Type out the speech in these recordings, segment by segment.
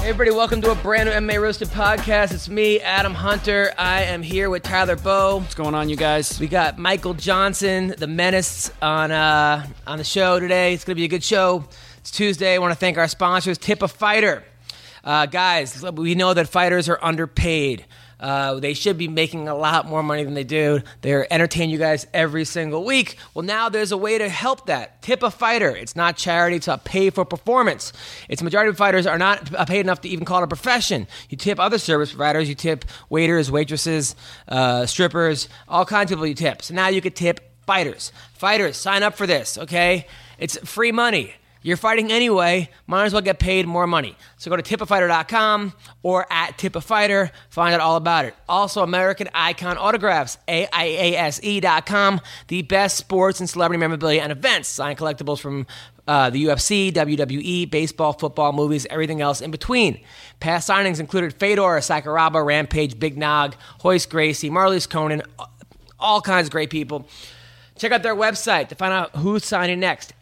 Everybody, welcome to a brand new MMA Roasted podcast. It's me, Adam Hunter. I am here with Tyler Bowe. What's going on, you guys? We got Michael Johnson, the Menace, on the show today. It's going to be a good show. It's Tuesday. I want to thank our sponsors, Tip a Fighter. Guys, we know that fighters are underpaid. They should be making a lot more money than they do. They're entertaining you guys every single week. Well, now there's a way to help that. Tip a Fighter. It's not charity. It's a pay for performance. It's the majority of fighters are not paid enough to even call it a profession. You tip other service providers. You tip waiters, waitresses, strippers, all kinds of people you tip. So now you could tip fighters. Fighters, sign up for this, okay? It's free money. You're fighting anyway, might as well get paid more money. So go to tipafighter.com or at tipafighter, find out all about it. Also, American Icon Autographs, AIASE.com, the best sports and celebrity memorabilia and events. Signed collectibles from the UFC, WWE, baseball, football, movies, everything else in between. Past signings included Fedor, Sakuraba, Rampage, Big Nog, Hoist Gracie, Marlies Conan, all kinds of great people. Check out their website to find out who's signing next,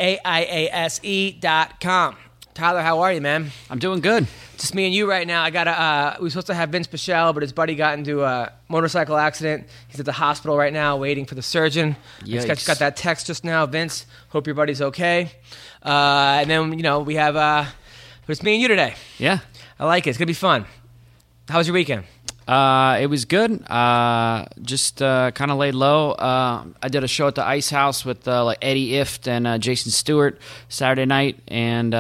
AIASE.com. Tyler, how are you, man? I'm doing good. Just me and you right now. We were supposed to have Vince Pichel, but his buddy got into a motorcycle accident. He's at the hospital right now waiting for the surgeon. I just got that text just now. Vince, hope your buddy's okay. And then, we have it's me and you today. Yeah. I like it. It's going to be fun. How was your weekend? It was good. Just kind of laid low. I did a show at the Ice House with Eddie Ift and Jason Stewart Saturday night, and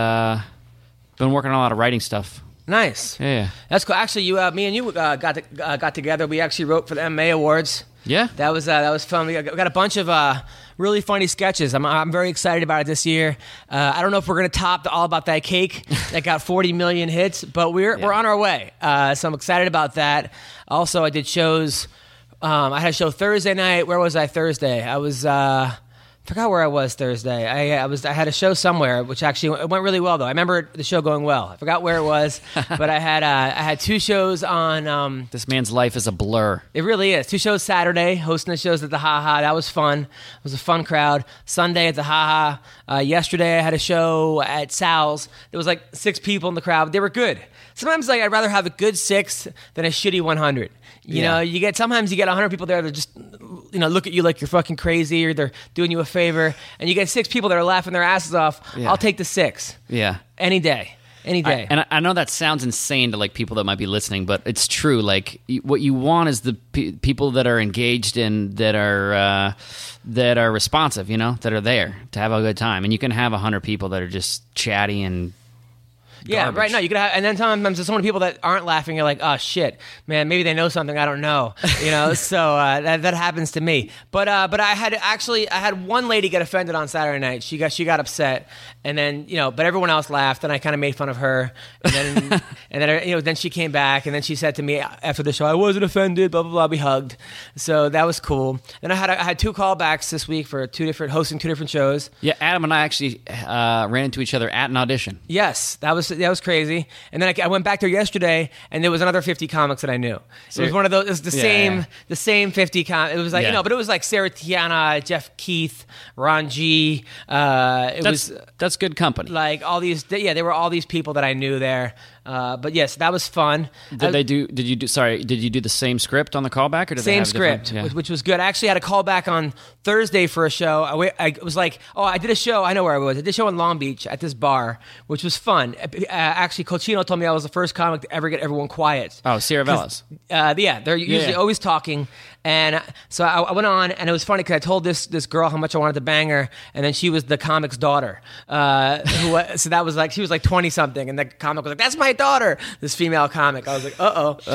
been working on a lot of writing stuff. Nice. Yeah. That's cool. Actually, me and you got together. We actually wrote for the MMA Awards. Yeah. That was fun. We got a bunch of really funny sketches. I'm very excited about it this year. I don't know if we're going to top the All About That Cake that got 40 million hits, but we're on our way. So I'm excited about that. Also, I did shows. I had a show Thursday night. Where was I Thursday? I was forgot where I was Thursday. I had a show somewhere, which actually it went really well though. I remember the show going well. I forgot where it was, but I had two shows on. This man's life is a blur. It really is. Two shows Saturday, hosting the shows at the Ha Ha. That was fun. It was a fun crowd. Sunday at the Ha Ha. Yesterday I had a show at Sal's. There was like 6 people in the crowd. They were good. Sometimes I'd rather have a good 6 than a shitty 100. You know, sometimes you get 100 people there that just, look at you like you're fucking crazy or they're doing you a favor. And you get 6 people that are laughing their asses off. Yeah. I'll take the 6. Yeah. Any day. And I know that sounds insane to people that might be listening, but it's true. What you want is the people that are engaged and that are responsive, that are there to have a good time. And you can have 100 people that are just chatty and garbage. Right. No, you could have, and then sometimes there's so many people that aren't laughing. You're like, oh shit, man, maybe they know something I don't know. So that happens to me. But I had one lady get offended on Saturday night. She got upset, and then but everyone else laughed, and I kind of made fun of her. And then then she came back, and then she said to me after the show, I wasn't offended. Blah blah blah. We hugged, so that was cool. Then I had 2 callbacks this week for hosting 2 different shows. Yeah, Adam and I actually ran into each other at an audition. Yes, that was crazy. And then I went back there yesterday, and there was another 50 comics that I knew. So it was one of those. It was the same 50 comics. It was but it was like Sarah Tiana, Jeff Keith, Ron G. That's good company. Like all these, there were all these people that I knew there. But yes, that was fun. Did you do the same script on the callback, or did same they have script, which was good. I actually had a callback on Thursday for a show. I was like, I did a show. I know where I was. I did a show in Long Beach at this bar, which was fun. Actually, Cochino told me I was the first comic to ever get everyone quiet. Oh, Sierra Vellas. They're usually always talking. And so I went on, and it was funny because I told this girl how much I wanted to bang her, and then she was the comic's daughter. So that was like, she was like 20 something, and the comic was like, "That's my daughter." This female comic. I was like,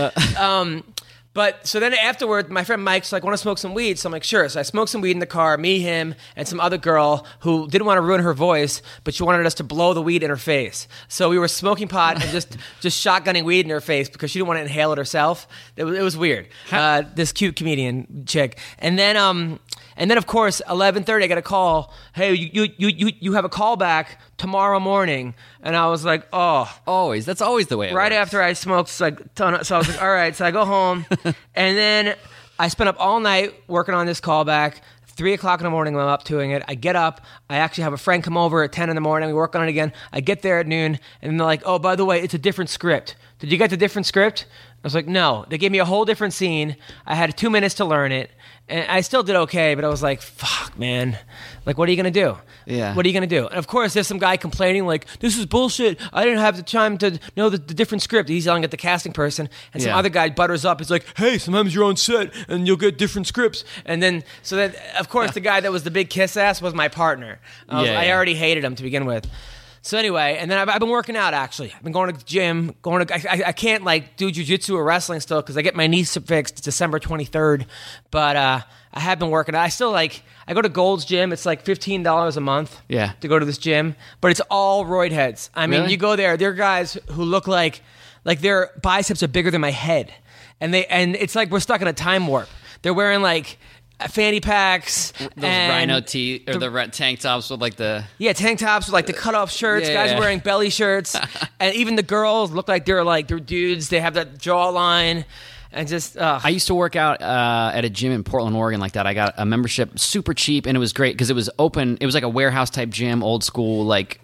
But so then afterward, my friend Mike's like, "Want to smoke some weed?" So I'm like, "Sure." So I smoked some weed in the car, me, him, and some other girl who didn't want to ruin her voice, but she wanted us to blow the weed in her face. So we were smoking pot and just shotgunning weed in her face because she didn't want to inhale it herself. It was weird. This cute comedian chick, and then of course 11:30, I got a call. "Hey, you have a call back tomorrow morning." And I was like, "Oh, always. That's always the way it right works. After I smoked so I was like, all right. So I go home, and then I spent up all night working on this callback. 3 o'clock in the morning, I'm up doing it. I get up. I actually have a friend come over at 10 in the morning. We work on it again. I get there at noon, and they're like, oh, by the way, it's a different script. Did you get the different script? I was like, no. They gave me a whole different scene. I had 2 minutes to learn it, and I still did okay, but I was like, fuck, man. Like, what are you going to do? Yeah. What are you going to do? And, of course, there's some guy complaining, like, this is bullshit. I didn't have the time to know the different script. He's yelling at the casting person, and some other guy butters up. He's like, hey, sometimes you're on set, and you'll get different scripts. And then, so that, of course, the guy that was the big kiss ass was my partner. I already hated him to begin with. So anyway, and then I've been working out, actually. I've been going to the gym. I can't, like, do jiu-jitsu or wrestling still because I get my knees fixed December 23rd. But I have been working out. I still, like, I go to Gold's Gym. It's like $15 a month to go to this gym. But it's all roid heads. I mean, you go there. There are guys who look like their biceps are bigger than my head. And it's like we're stuck in a time warp. They're wearing, like, fanny packs, those rhino tee or the tank tops with like the tank tops with like the cut off shirts. Guys wearing belly shirts, and even the girls look like they're dudes. They have that jawline, and just. I used to work out at a gym in Portland, Oregon, like that. I got a membership, super cheap, and it was great because it was open. It was like a warehouse type gym, old school, like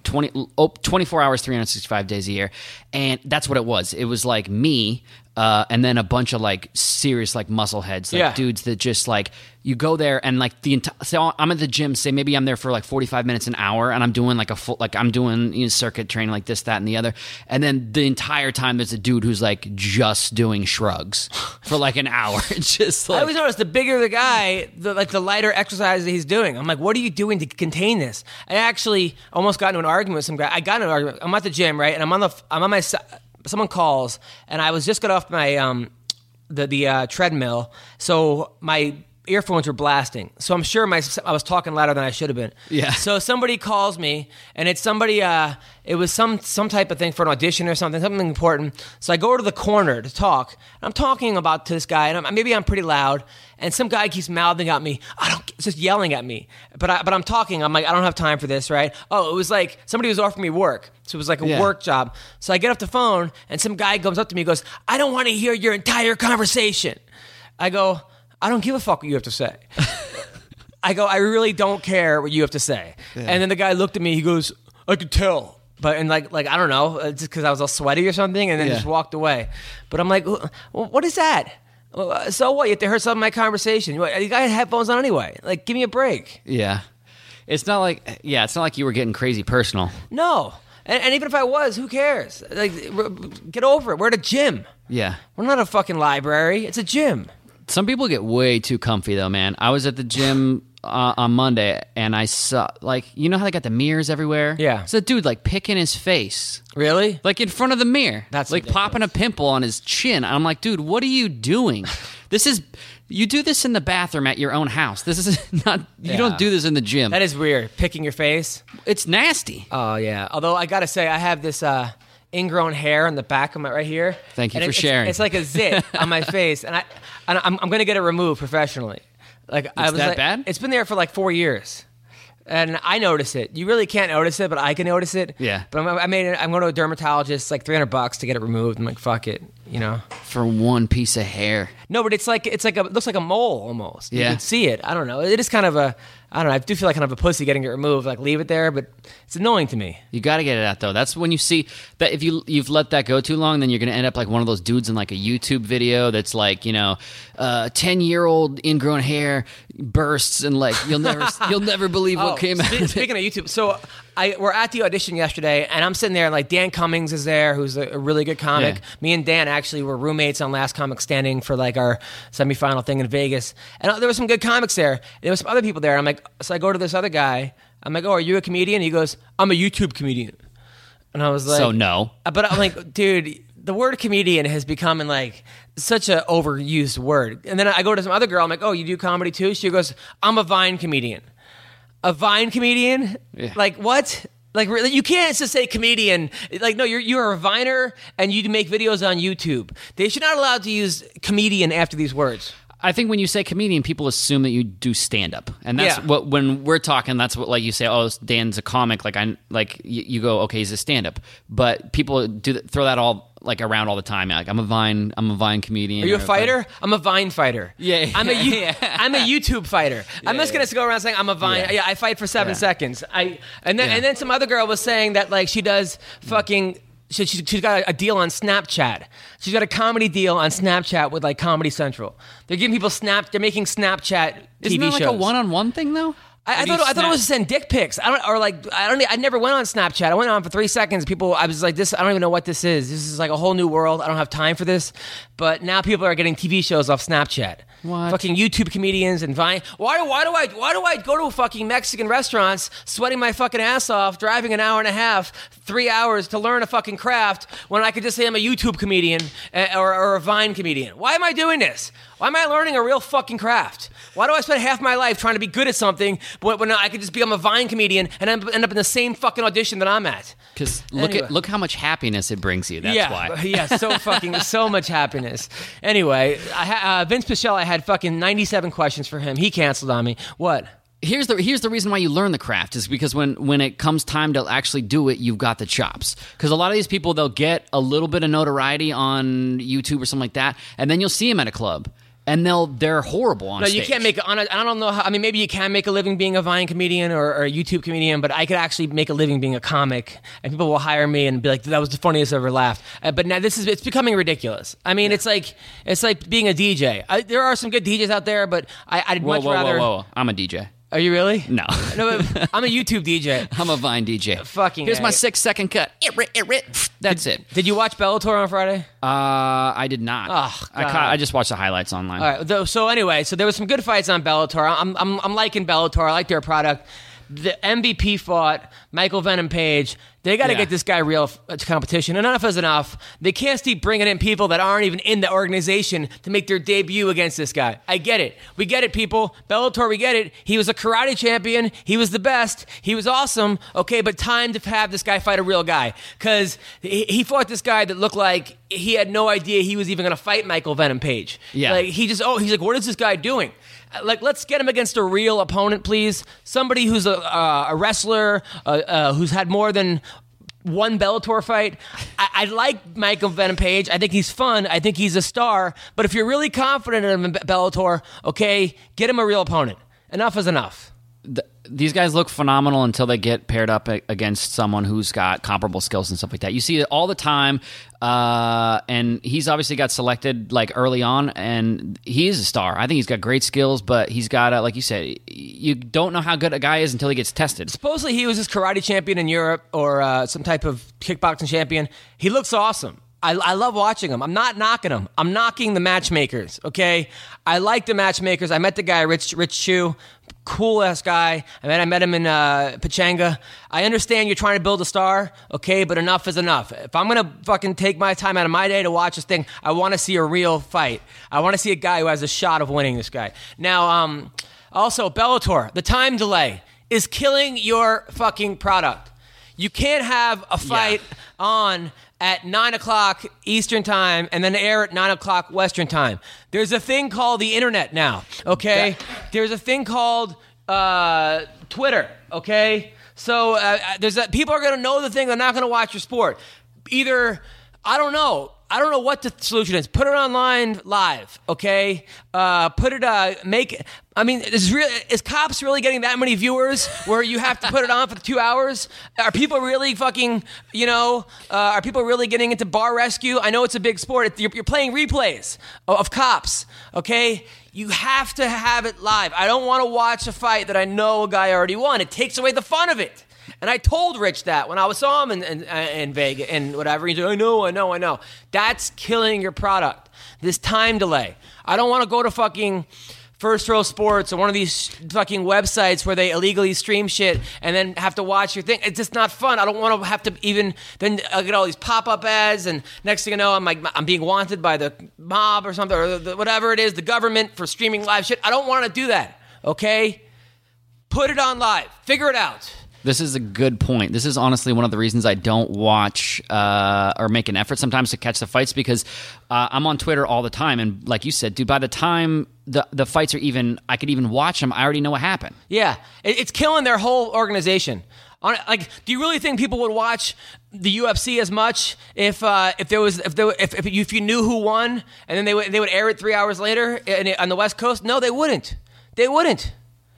24 hours, 365 days a year, and that's what it was. It was like me. And then a bunch of like serious like muscle heads, like dudes that just like you go there and like the entire. So I'm at the gym. Say maybe I'm there for like 45 minutes, an hour, and I'm doing like a full I'm doing circuit training like this, that, and the other. And then the entire time there's a dude who's like just doing shrugs for like an hour. It's just like, I always notice the bigger the guy, the lighter exercise that he's doing. I'm like, what are you doing to contain this? I actually almost got into an argument with some guy. I got into an argument. I'm at the gym, right, and I'm on my. Someone calls, and I was just got off my the treadmill, so my earphones were blasting. So I'm sure I was talking louder than I should have been. Yeah. So somebody calls me, and it's somebody. It was some type of thing for an audition or something important. So I go to the corner to talk. And I'm talking about to this guy, and maybe I'm pretty loud. And some guy keeps mouthing at me. Just yelling at me. But I'm talking. I'm like, I don't have time for this, right? Oh, it was like somebody was offering me work. So it was like a work job. So I get off the phone, and some guy comes up to me and goes, I don't want to hear your entire conversation. I go, I don't give a fuck what you have to say. I go, I really don't care what you have to say. Yeah. And then the guy looked at me. He goes, I could tell. But and like I don't know, just because I was all sweaty or something, and then just walked away. But I'm like, what is that? So what? You have to hear some of my conversation. You got headphones on anyway. Like, give me a break. Yeah. It's not like you were getting crazy personal. No. And even if I was, who cares? Like, get over it. We're at a gym. Yeah. We're not a fucking library. It's a gym. Some people get way too comfy, though, man. I was at the gym on Monday, and I saw, like, you know how they got the mirrors everywhere? Yeah. It's a dude, like, picking his face. Really? Like, in front of the mirror. That's like, ridiculous. popping a pimple on his chin. I'm like, dude, what are you doing? You do this in the bathroom at your own house. This is not, you don't do this in the gym. That is weird. Picking your face. It's nasty. Oh, yeah. Although, I gotta say, I have this ingrown hair on the back of my right here. Thank you for sharing. It's like a zit on my face, and I'm going to get it removed professionally. Like, It's that bad? It's been there for like 4 years, and I notice it. You really can't notice it, but I can notice it. Yeah. But I'm going to a dermatologist, like $300 to get it removed. I'm like, fuck it, you know. For one piece of hair. No, but it looks like a mole almost. Yeah. You can see it. I don't know. It is kind of I don't know. I do feel like kind of a pussy getting it removed. Like, leave it there, but it's annoying to me. You got to get it out, though. That's when you see that if you've let that go too long, then you're going to end up like one of those dudes in like a YouTube video that's like, 10-year-old ingrown hair bursts and like you'll never believe what came out. Speaking of YouTube, so we're at the audition yesterday, and I'm sitting there, and like Dan Cummings is there, who's a really good comic. Yeah. Me and Dan actually were roommates on Last Comic Standing for like our semifinal thing in Vegas, and there were some good comics there. There were some other people there. And I'm like, so I go to this other guy. I'm like, oh, are you a comedian? He goes, I'm a YouTube comedian. And I was like, so no. But I'm like, dude, the word comedian has become like such an overused word. And then I go to some other girl. I'm like, oh, you do comedy too? She goes, I'm a Vine comedian. A Vine comedian? Yeah. Like, what? Like, really? You can't just say comedian. Like, no, you're a Viner and you make videos on YouTube. They should not allow to use comedian after these words. I think when you say comedian, people assume that you do stand up, and that's what when we're talking. That's what like you say. Oh, Dan's a comic. Like you go, okay, he's a stand up. But people throw that all like around all the time. Like I'm a Vine comedian. Are you a fighter? I'm a Vine fighter. Yeah. I'm a YouTube fighter. I'm just gonna go around saying I'm a Vine. Yeah, I fight for 7 seconds. And then some other girl was saying that like she does fucking. She's got a deal on Snapchat. She's got a comedy deal on Snapchat with like Comedy Central. They're giving people They're making Snapchat TV Isn't that like shows. a one-on-one thing though? I thought it was to send dick pics. I never went on Snapchat. I went on for 3 seconds. I was like, this. I don't even know what this is. This is like a whole new world. I don't have time for this. But now people are getting TV shows off Snapchat. What? Fucking YouTube comedians and Vine. Why do I go to fucking Mexican restaurants, sweating my fucking ass off, driving an hour and a half, 3 hours to learn a fucking craft when I could just say I'm a YouTube comedian or a Vine comedian? Why am I doing this? Why am I learning a real fucking craft? Why do I spend half my life trying to be good at something when I could just become a Vine comedian and end up in the same fucking audition that I'm at? Because look how much happiness it brings you. That's why. Yeah, so much happiness. Anyway, Vince Pichel, I had fucking 97 questions for him. He canceled on me. What? Here's the reason why you learn the craft is because when it comes time to actually do it, you've got the chops. Because a lot of these people, they'll get a little bit of notoriety on YouTube or something like that, and then you'll see them at a club. And they're horrible on stage. No, you can't make. I don't know how. I mean, maybe you can make a living being a Vine comedian or a YouTube comedian, but I could actually make a living being a comic, and people will hire me and be like, "That was the funniest I ever laughed." But now it's becoming ridiculous. I mean, it's like being a DJ. There are some good DJs out there, but I'd much rather. Whoa! I'm a DJ. Are you really? No. No, I'm a YouTube DJ. I'm a Vine DJ. Fucking Here's A. my 6-second cut. That's it. Did you watch Bellator on Friday? I did not. Oh, God. I just watched the highlights online. All right. So anyway, there was some good fights on Bellator. I'm liking Bellator. I like their product. The MVP fought Michael Venom Page. They got to get this guy real competition. Enough is enough. They can't keep bringing in people that aren't even in the organization to make their debut against this guy. I get it. We get it, people. Bellator, we get it. He was a karate champion. He was the best. He was awesome. Okay, but time to have this guy fight a real guy. Because he fought this guy that looked like he had no idea he was even going to fight Michael Venom Page. Yeah. Like, he's like, what is this guy doing? Like, let's get him against a real opponent, please. Somebody who's a wrestler, who's had more than one Bellator fight. I like Michael Venom Page. I think he's fun. I think he's a star. But if you're really confident in him in Bellator, okay, get him a real opponent. Enough is enough. These guys look phenomenal until they get paired up against someone who's got comparable skills and stuff like that. You see it all the time, and he's obviously got selected like early on, and he is a star. I think he's got great skills, but he's got, like you said, you don't know how good a guy is until he gets tested. Supposedly he was this karate champion in Europe or some type of kickboxing champion. He looks awesome. I love watching him. I'm not knocking him. I'm knocking the matchmakers, okay? I like the matchmakers. I met the guy, Rich Chu, cool-ass guy. I met him in Pachanga. I understand you're trying to build a star, okay, but enough is enough. If I'm going to fucking take my time out of my day to watch this thing, I want to see a real fight. I want to see a guy who has a shot of winning this guy. Now, also, Bellator, the time delay is killing your fucking product. You can't have a fight on at 9 o'clock Eastern time and then air at 9 o'clock Western time. There's a thing called the internet now, okay? There's a thing called Twitter, okay? So people are going to know the thing. They're not going to watch your sport. Either, I don't know what the solution is. Put it online live, okay? Is Cops really getting that many viewers where you have to put it on for 2 hours? Are people really fucking, are people really getting into bar rescue? I know it's a big sport. You're playing replays of Cops, okay? You have to have it live. I don't want to watch a fight that I know a guy already won. It takes away the fun of it. And I told Rich that when I saw him in Vegas and whatever. He said, I know. That's killing your product. This time delay. I don't want to go to fucking First Row Sports or one of these fucking websites where they illegally stream shit and then have to watch your thing. It's just not fun. I don't want to have to then I get all these pop-up ads, and next thing you know, I'm being wanted by the mob or something, or whatever it is, the government, for streaming live shit. I don't want to do that, okay? Put it on live. Figure it out. This is a good point. This is honestly one of the reasons I don't watch or make an effort sometimes to catch the fights, because I'm on Twitter all the time. And like you said, dude, by the time the fights are even. I could even watch them. I already know what happened. Yeah, it's killing their whole organization. Do you really think people would watch the UFC as much if you knew who won and then they would air it 3 hours later on the West Coast? No, they wouldn't. They wouldn't.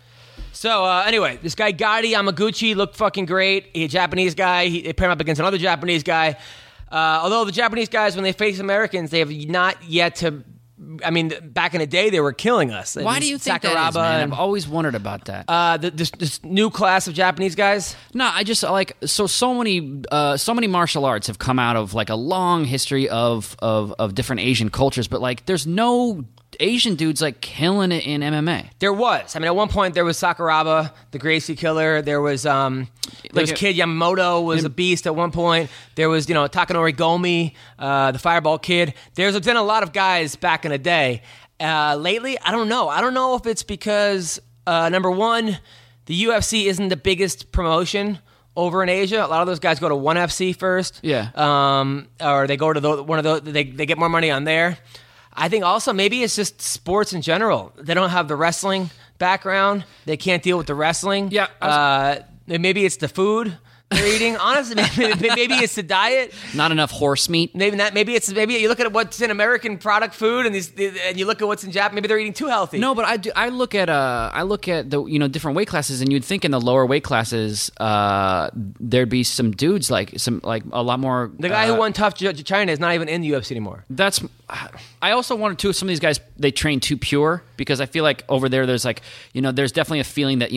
So anyway, this guy Gotti Yamaguchi looked fucking great. He's a Japanese guy. They paired him up against another Japanese guy. Although the Japanese guys, when they face Americans, they have not yet to. I mean, back in the day, they were killing us. Why do you think that is, man? I've always wondered about that. This new class of Japanese guys? No, I just like so many martial arts have come out of like a long history of different Asian cultures, but like there's no Asian dudes like killing it in MMA. There was. I mean, at one point there was Sakuraba, the Gracie killer. There was Kid Yamamoto was a beast at one point. There was Takanori Gomi, the Fireball Kid. There's been a lot of guys back in the day. Lately, I don't know. I don't know if it's because number one, the UFC isn't the biggest promotion over in Asia. A lot of those guys go to ONE FC first. Yeah. Or they go to one of those. They get more money on there. I think also maybe it's just sports in general. They don't have the wrestling background. They can't deal with the wrestling. Yeah. Maybe it's the food they're eating. Honestly, maybe it's the diet. Not enough horse meat. Maybe not. Maybe you look at what's in American product food and you look at what's in Japan. Maybe they're eating too healthy. No, but I look at the different weight classes, and you'd think in the lower weight classes there'd be some dudes like a lot more. The guy who won Tough China is not even in the UFC anymore. I also wonder too if some of these guys they train too pure, because I feel like over there's like there's definitely a feeling that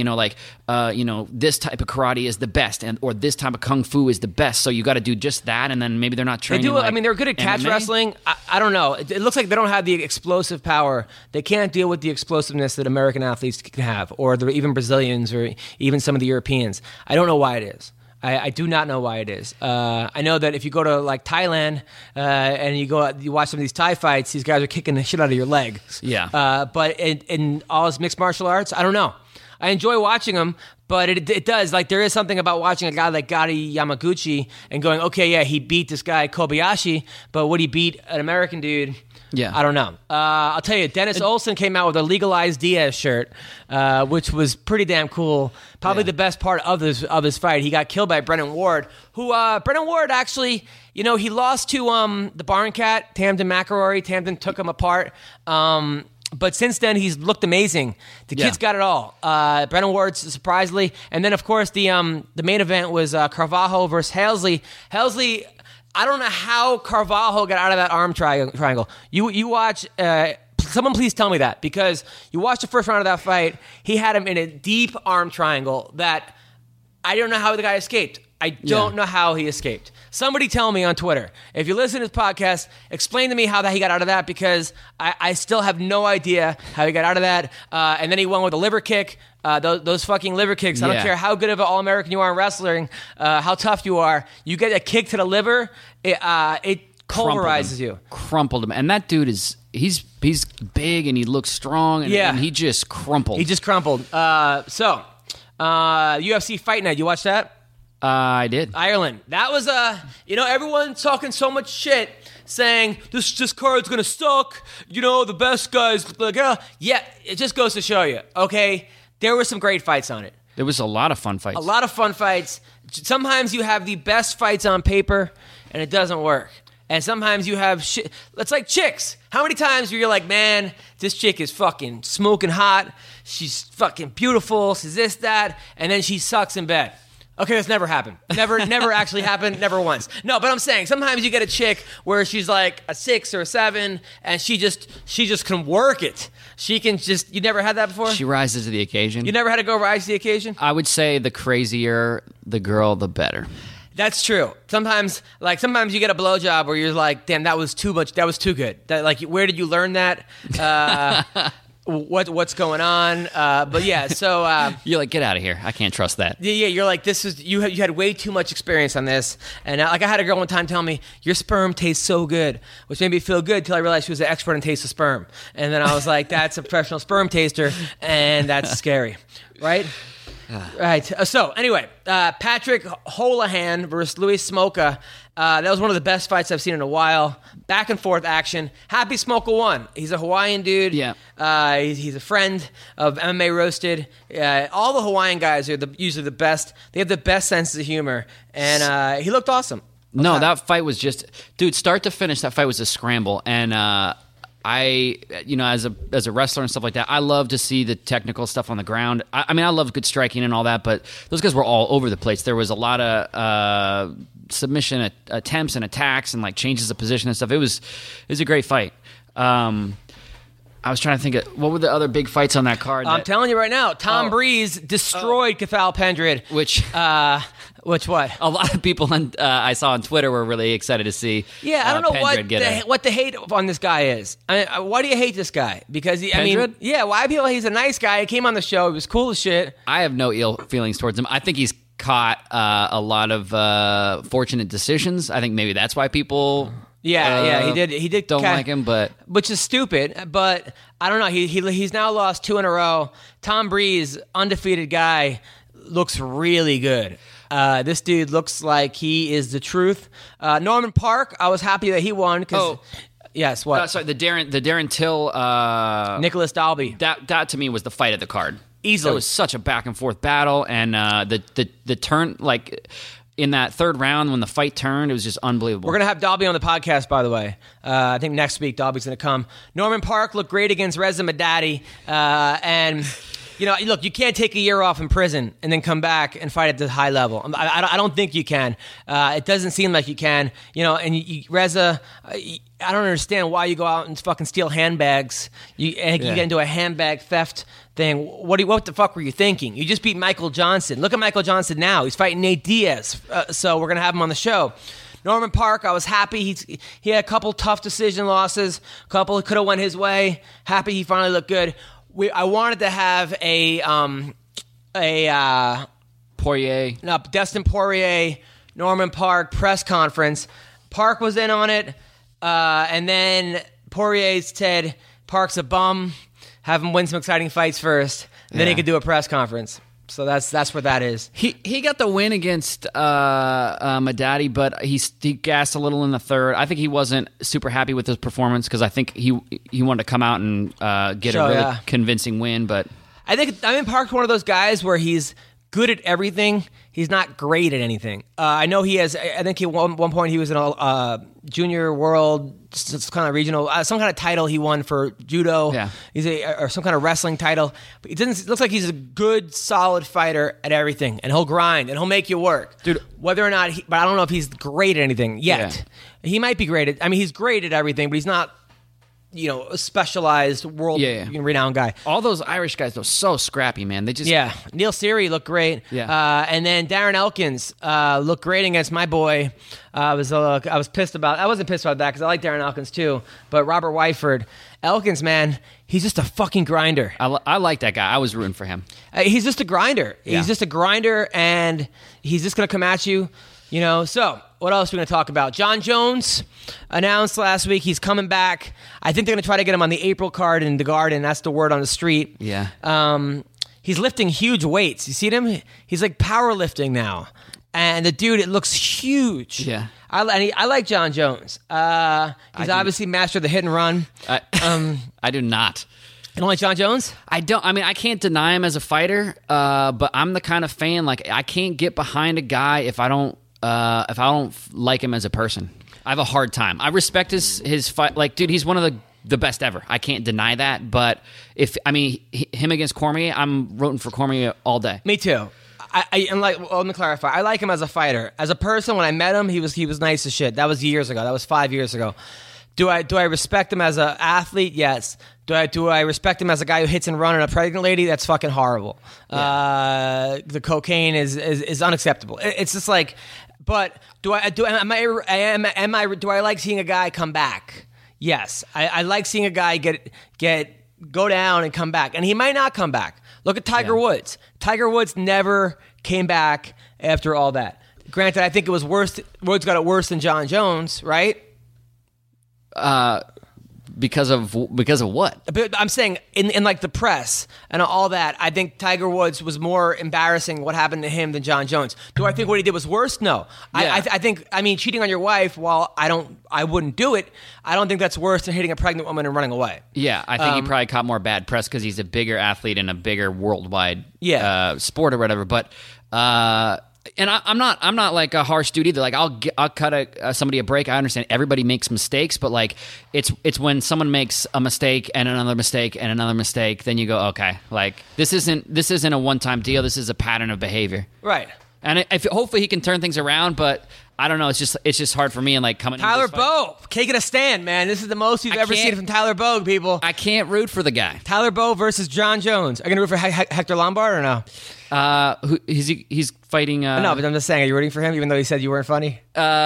this type of karate is the best or this type of kung fu is the best, so you got to do just that, and then maybe they're not training. They do. Like I mean, they're good at catch MMA. wrestling. I don't know. It looks like they don't have the explosive power. They can't deal with the explosiveness that American athletes can have, or even Brazilians, or even some of the Europeans. I don't know why it is. I do not know why it is. I know that if you go to like Thailand and you watch some of these Thai fights, these guys are kicking the shit out of your legs. Yeah. But in all his mixed martial arts, I don't know. I enjoy watching them, but it does. Like, there is something about watching a guy like Gotti Yamaguchi and going, okay, yeah, he beat this guy Kobayashi, but would he beat an American dude? Yeah. I don't know. I'll tell you, Dennis Olsen came out with a Legalized Diaz shirt, which was pretty damn cool. Probably the best part of his fight. He got killed by Brennan Ward, who Brennan Ward actually, he lost to the Barn Cat, Tamden McElroy. Tamden took him apart. But since then, he's looked amazing. The kid's got it all. Brennan Ward, surprisingly. And then, of course, the main event was Carvalho versus Halsley. Halsley, I don't know how Carvalho got out of that arm triangle. You watch... someone please tell me that, because you watch the first round of that fight, he had him in a deep arm triangle that I don't know how the guy escaped. I don't know how he escaped. Somebody tell me on Twitter. If you listen to this podcast, explain to me how he got out of that, because I still have no idea how he got out of that. And then he won with a liver kick. Those fucking liver kicks. I don't care how good of an All-American you are in wrestling, how tough you are. You get a kick to the liver, it pulverizes you. Crumpled him. And that dude he's big and he looks strong, and he just crumpled. He just crumpled. UFC Fight Night, you watch that? I did. Ireland. That was everyone's talking so much shit, saying this card's gonna suck. The best guys. Like, yeah, it just goes to show you. Okay, there were some great fights on it. There was a lot of fun fights. A lot of fun fights. Sometimes you have the best fights on paper, and it doesn't work. And sometimes you have shit. It's like chicks. How many times were you like, man, this chick is fucking smoking hot. She's fucking beautiful. She's this, that, and then she sucks in bed. Okay, that's never happened. Never actually happened. Never once. No, but I'm saying sometimes you get a chick where she's like a 6 or a 7, and she just can work it. She can just. You never had that before? She rises to the occasion. You never had to go rise to the occasion? I would say the crazier the girl, the better. That's true. Sometimes you get a blowjob where you're like, damn, that was too much. That was too good. Where did you learn that? What's going on? But yeah, so you're like, get out of here. I can't trust that. Yeah. You're like, you had way too much experience on this, and I had a girl one time tell me your sperm tastes so good, which made me feel good until I realized she was an expert in taste of sperm, and then I was like, that's a professional sperm taster, and that's scary, right? Right. So anyway, Patrick Holohan versus Louis Smolka. That was one of the best fights I've seen in a while. Back and forth action. Happy Smoker won. He's a Hawaiian dude. Yeah. He's a friend of MMA Roasted. All the Hawaiian guys are usually the best. They have the best senses of humor. And he looked awesome. No, that fight was just, dude, start to finish, that fight was a scramble. And I, as a wrestler and stuff like that, I love to see the technical stuff on the ground. I mean, I love good striking and all that, but those guys were all over the place. There was a lot of submission attempts and attacks and like changes of position and stuff. It was a great fight. I was trying to think of what were the other big fights on that card. I'm telling you right now, Tom Breeze destroyed Cathal Pendred. Which what? A lot of people I saw on Twitter were really excited to see. Yeah, I don't know Pendred what the hate on this guy is. I mean, why do you hate this guy? Because Pendred? why people? He's a nice guy. He came on the show. He was cool as shit. I have no ill feelings towards him. I think he's caught a lot of fortunate decisions. I think maybe that's why people. Yeah, he did. Don't like him, but which is stupid. But I don't know. He's now lost 2 in a row. Tom Breeze, undefeated guy, looks really good. This dude looks like he is the truth. Norman Park, I was happy that he won because. Yes, what? Sorry, the Darren Till, Nicholas Dalby. That to me was the fight of the card. Easily, it was such a back and forth battle, and the turn like. In that third round, when the fight turned, it was just unbelievable. We're going to have Dalby on the podcast, by the way. I think next week Dalby's going to come. Norman Park looked great against Reza Madadi. And, look, you can't take a year off in prison and then come back and fight at the high level. I don't think you can. It doesn't seem like you can. And Reza, I don't understand why you go out and fucking steal handbags. You get into a handbag theft thing. What the fuck were you thinking? You just beat Michael Johnson. Look at Michael Johnson now. He's fighting Nate Diaz. So we're going to have him on the show. Norman Park, I was happy. He had a couple tough decision losses. A couple could have went his way. Happy he finally looked good. I wanted to have Dustin Poirier, Norman Park press conference. Park was in on it. And then Poirier said Park's a bum. Have him win some exciting fights first, and then he could do a press conference. So that's where that is. He got the win against Madadi, but he gassed a little in the third. I think he wasn't super happy with his performance because I think he wanted to come out and get a really convincing win. But I think Park's one of those guys where he's good at everything. He's not great at anything. I know he has. I think at one point he was in a junior world, kind of regional, some kind of title he won for judo. Yeah, or some kind of wrestling title. But it looks like he's a good, solid fighter at everything, and he'll grind and he'll make you work, dude. Whether or not, but I don't know if he's great at anything yet. Yeah. He might be great at. I mean, he's great at everything, but he's not. A specialized world renowned guy. All those Irish guys, though, so scrappy, man. They just Neil Seery looked great. Yeah. And then Darren Elkins looked great against my boy. I was pissed about. I wasn't pissed about that because I like Darren Elkins too. But Robert Whiteford, Elkins, man, he's just a fucking grinder. I like that guy. I was rooting for him. He's just a grinder. Yeah. He's just a grinder, and he's just gonna come at you. So what else are we going to talk about? John Jones announced last week he's coming back. I think they're going to try to get him on the April card in the Garden. That's the word on the street. Yeah. He's lifting huge weights. You see him? He's like powerlifting now. And the dude, it looks huge. Yeah. I like John Jones. He's obviously mastered the hit and run. I do not. You don't like John Jones? I don't. I mean, I can't deny him as a fighter, but I'm the kind of fan, like, I can't get behind a guy if I don't like him as a person. I have a hard time. I respect his fight. Like, dude, he's one of the best ever. I can't deny that. But him against Cormier, I'm rooting for Cormier all day. Me too. Let me clarify. I like him as a fighter. As a person, when I met him, he was nice as shit. That was years ago. That was 5 years ago. Do I respect him as an athlete? Yes. Do I respect him as a guy who hits and runs on a pregnant lady? That's fucking horrible. Yeah. The cocaine is unacceptable. It's just like, but do I like seeing a guy come back? Yes, I like seeing a guy go down and come back, and he might not come back. Look at Tiger Woods. Tiger Woods never came back after all that. Granted, I think it was worse. Woods got it worse than John Jones, right? Because of what? But I'm saying in like the press and all that, I think Tiger Woods was more embarrassing what happened to him than John Jones. Do I think what he did was worse? No. Yeah. I think cheating on your wife, while I wouldn't do it, I don't think that's worse than hitting a pregnant woman and running away. Yeah, I think he probably caught more bad press because he's a bigger athlete in a bigger worldwide sport or whatever. But and I'm not like a harsh dude either. Like I'll cut somebody a break. I understand everybody makes mistakes, but like it's when someone makes a mistake and another mistake and another mistake, then you go, okay, like this isn't a one-time deal. This is a pattern of behavior, right? And hopefully he can turn things around, but I don't know. It's just hard for me and like coming. Tyler Bowe, taking a stand, man. This is the most you've ever seen from Tyler Bowe, people. I can't root for the guy. Tyler Bowe versus John Jones. Are you gonna root for Hector Lombard or no? He's fighting. No, but I'm just saying, are you rooting for him even though he said you weren't funny?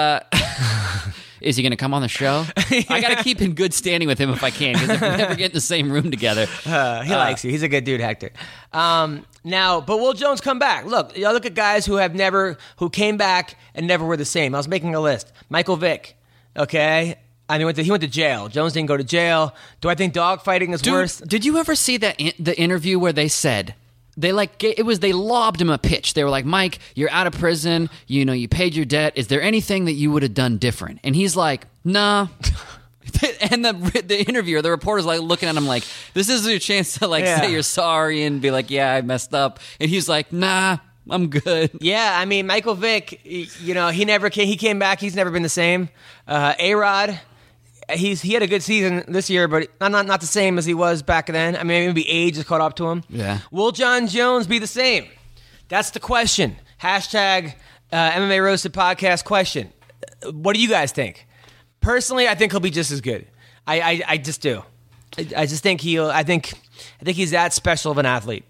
Is he going to come on the show? I got to keep in good standing with him if I can, because if we never get in the same room together. He likes you. He's a good dude, Hector. Now, but will Jones come back? Look at guys who came back and never were the same. I was making a list. Michael Vick, okay? I mean, he went to jail. Jones didn't go to jail. Do I think dogfighting is worse? Did you ever see the interview where they said... They lobbed him a pitch. They were like, Mike, you're out of prison. You know, you paid your debt. Is there anything that you would have done different? And he's like, nah. And the interviewer, the reporter's like looking at him like, this is your chance to say you're sorry and be like, yeah, I messed up. And he's like, nah, I'm good. Yeah, I mean, Michael Vick, he came back. He's never been the same. A-Rod. He had a good season this year, but not the same as he was back then. I mean, maybe age has caught up to him. Yeah. Will John Jones be the same? That's the question. Hashtag MMA Roasted Podcast question. What do you guys think? Personally, I think he'll be just as good. I just do. I just think I think he's that special of an athlete.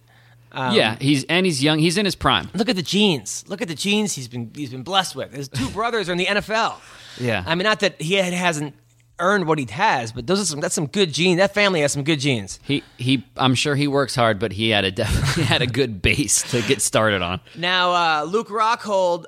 He's young. He's in his prime. Look at the genes. He's been blessed with. His two brothers are in the NFL. Yeah. I mean, not that he hasn't earned what he has, but that's some good genes. That family has some good genes. I'm sure he works hard, but he definitely had a good base to get started on. Now, Luke Rockhold,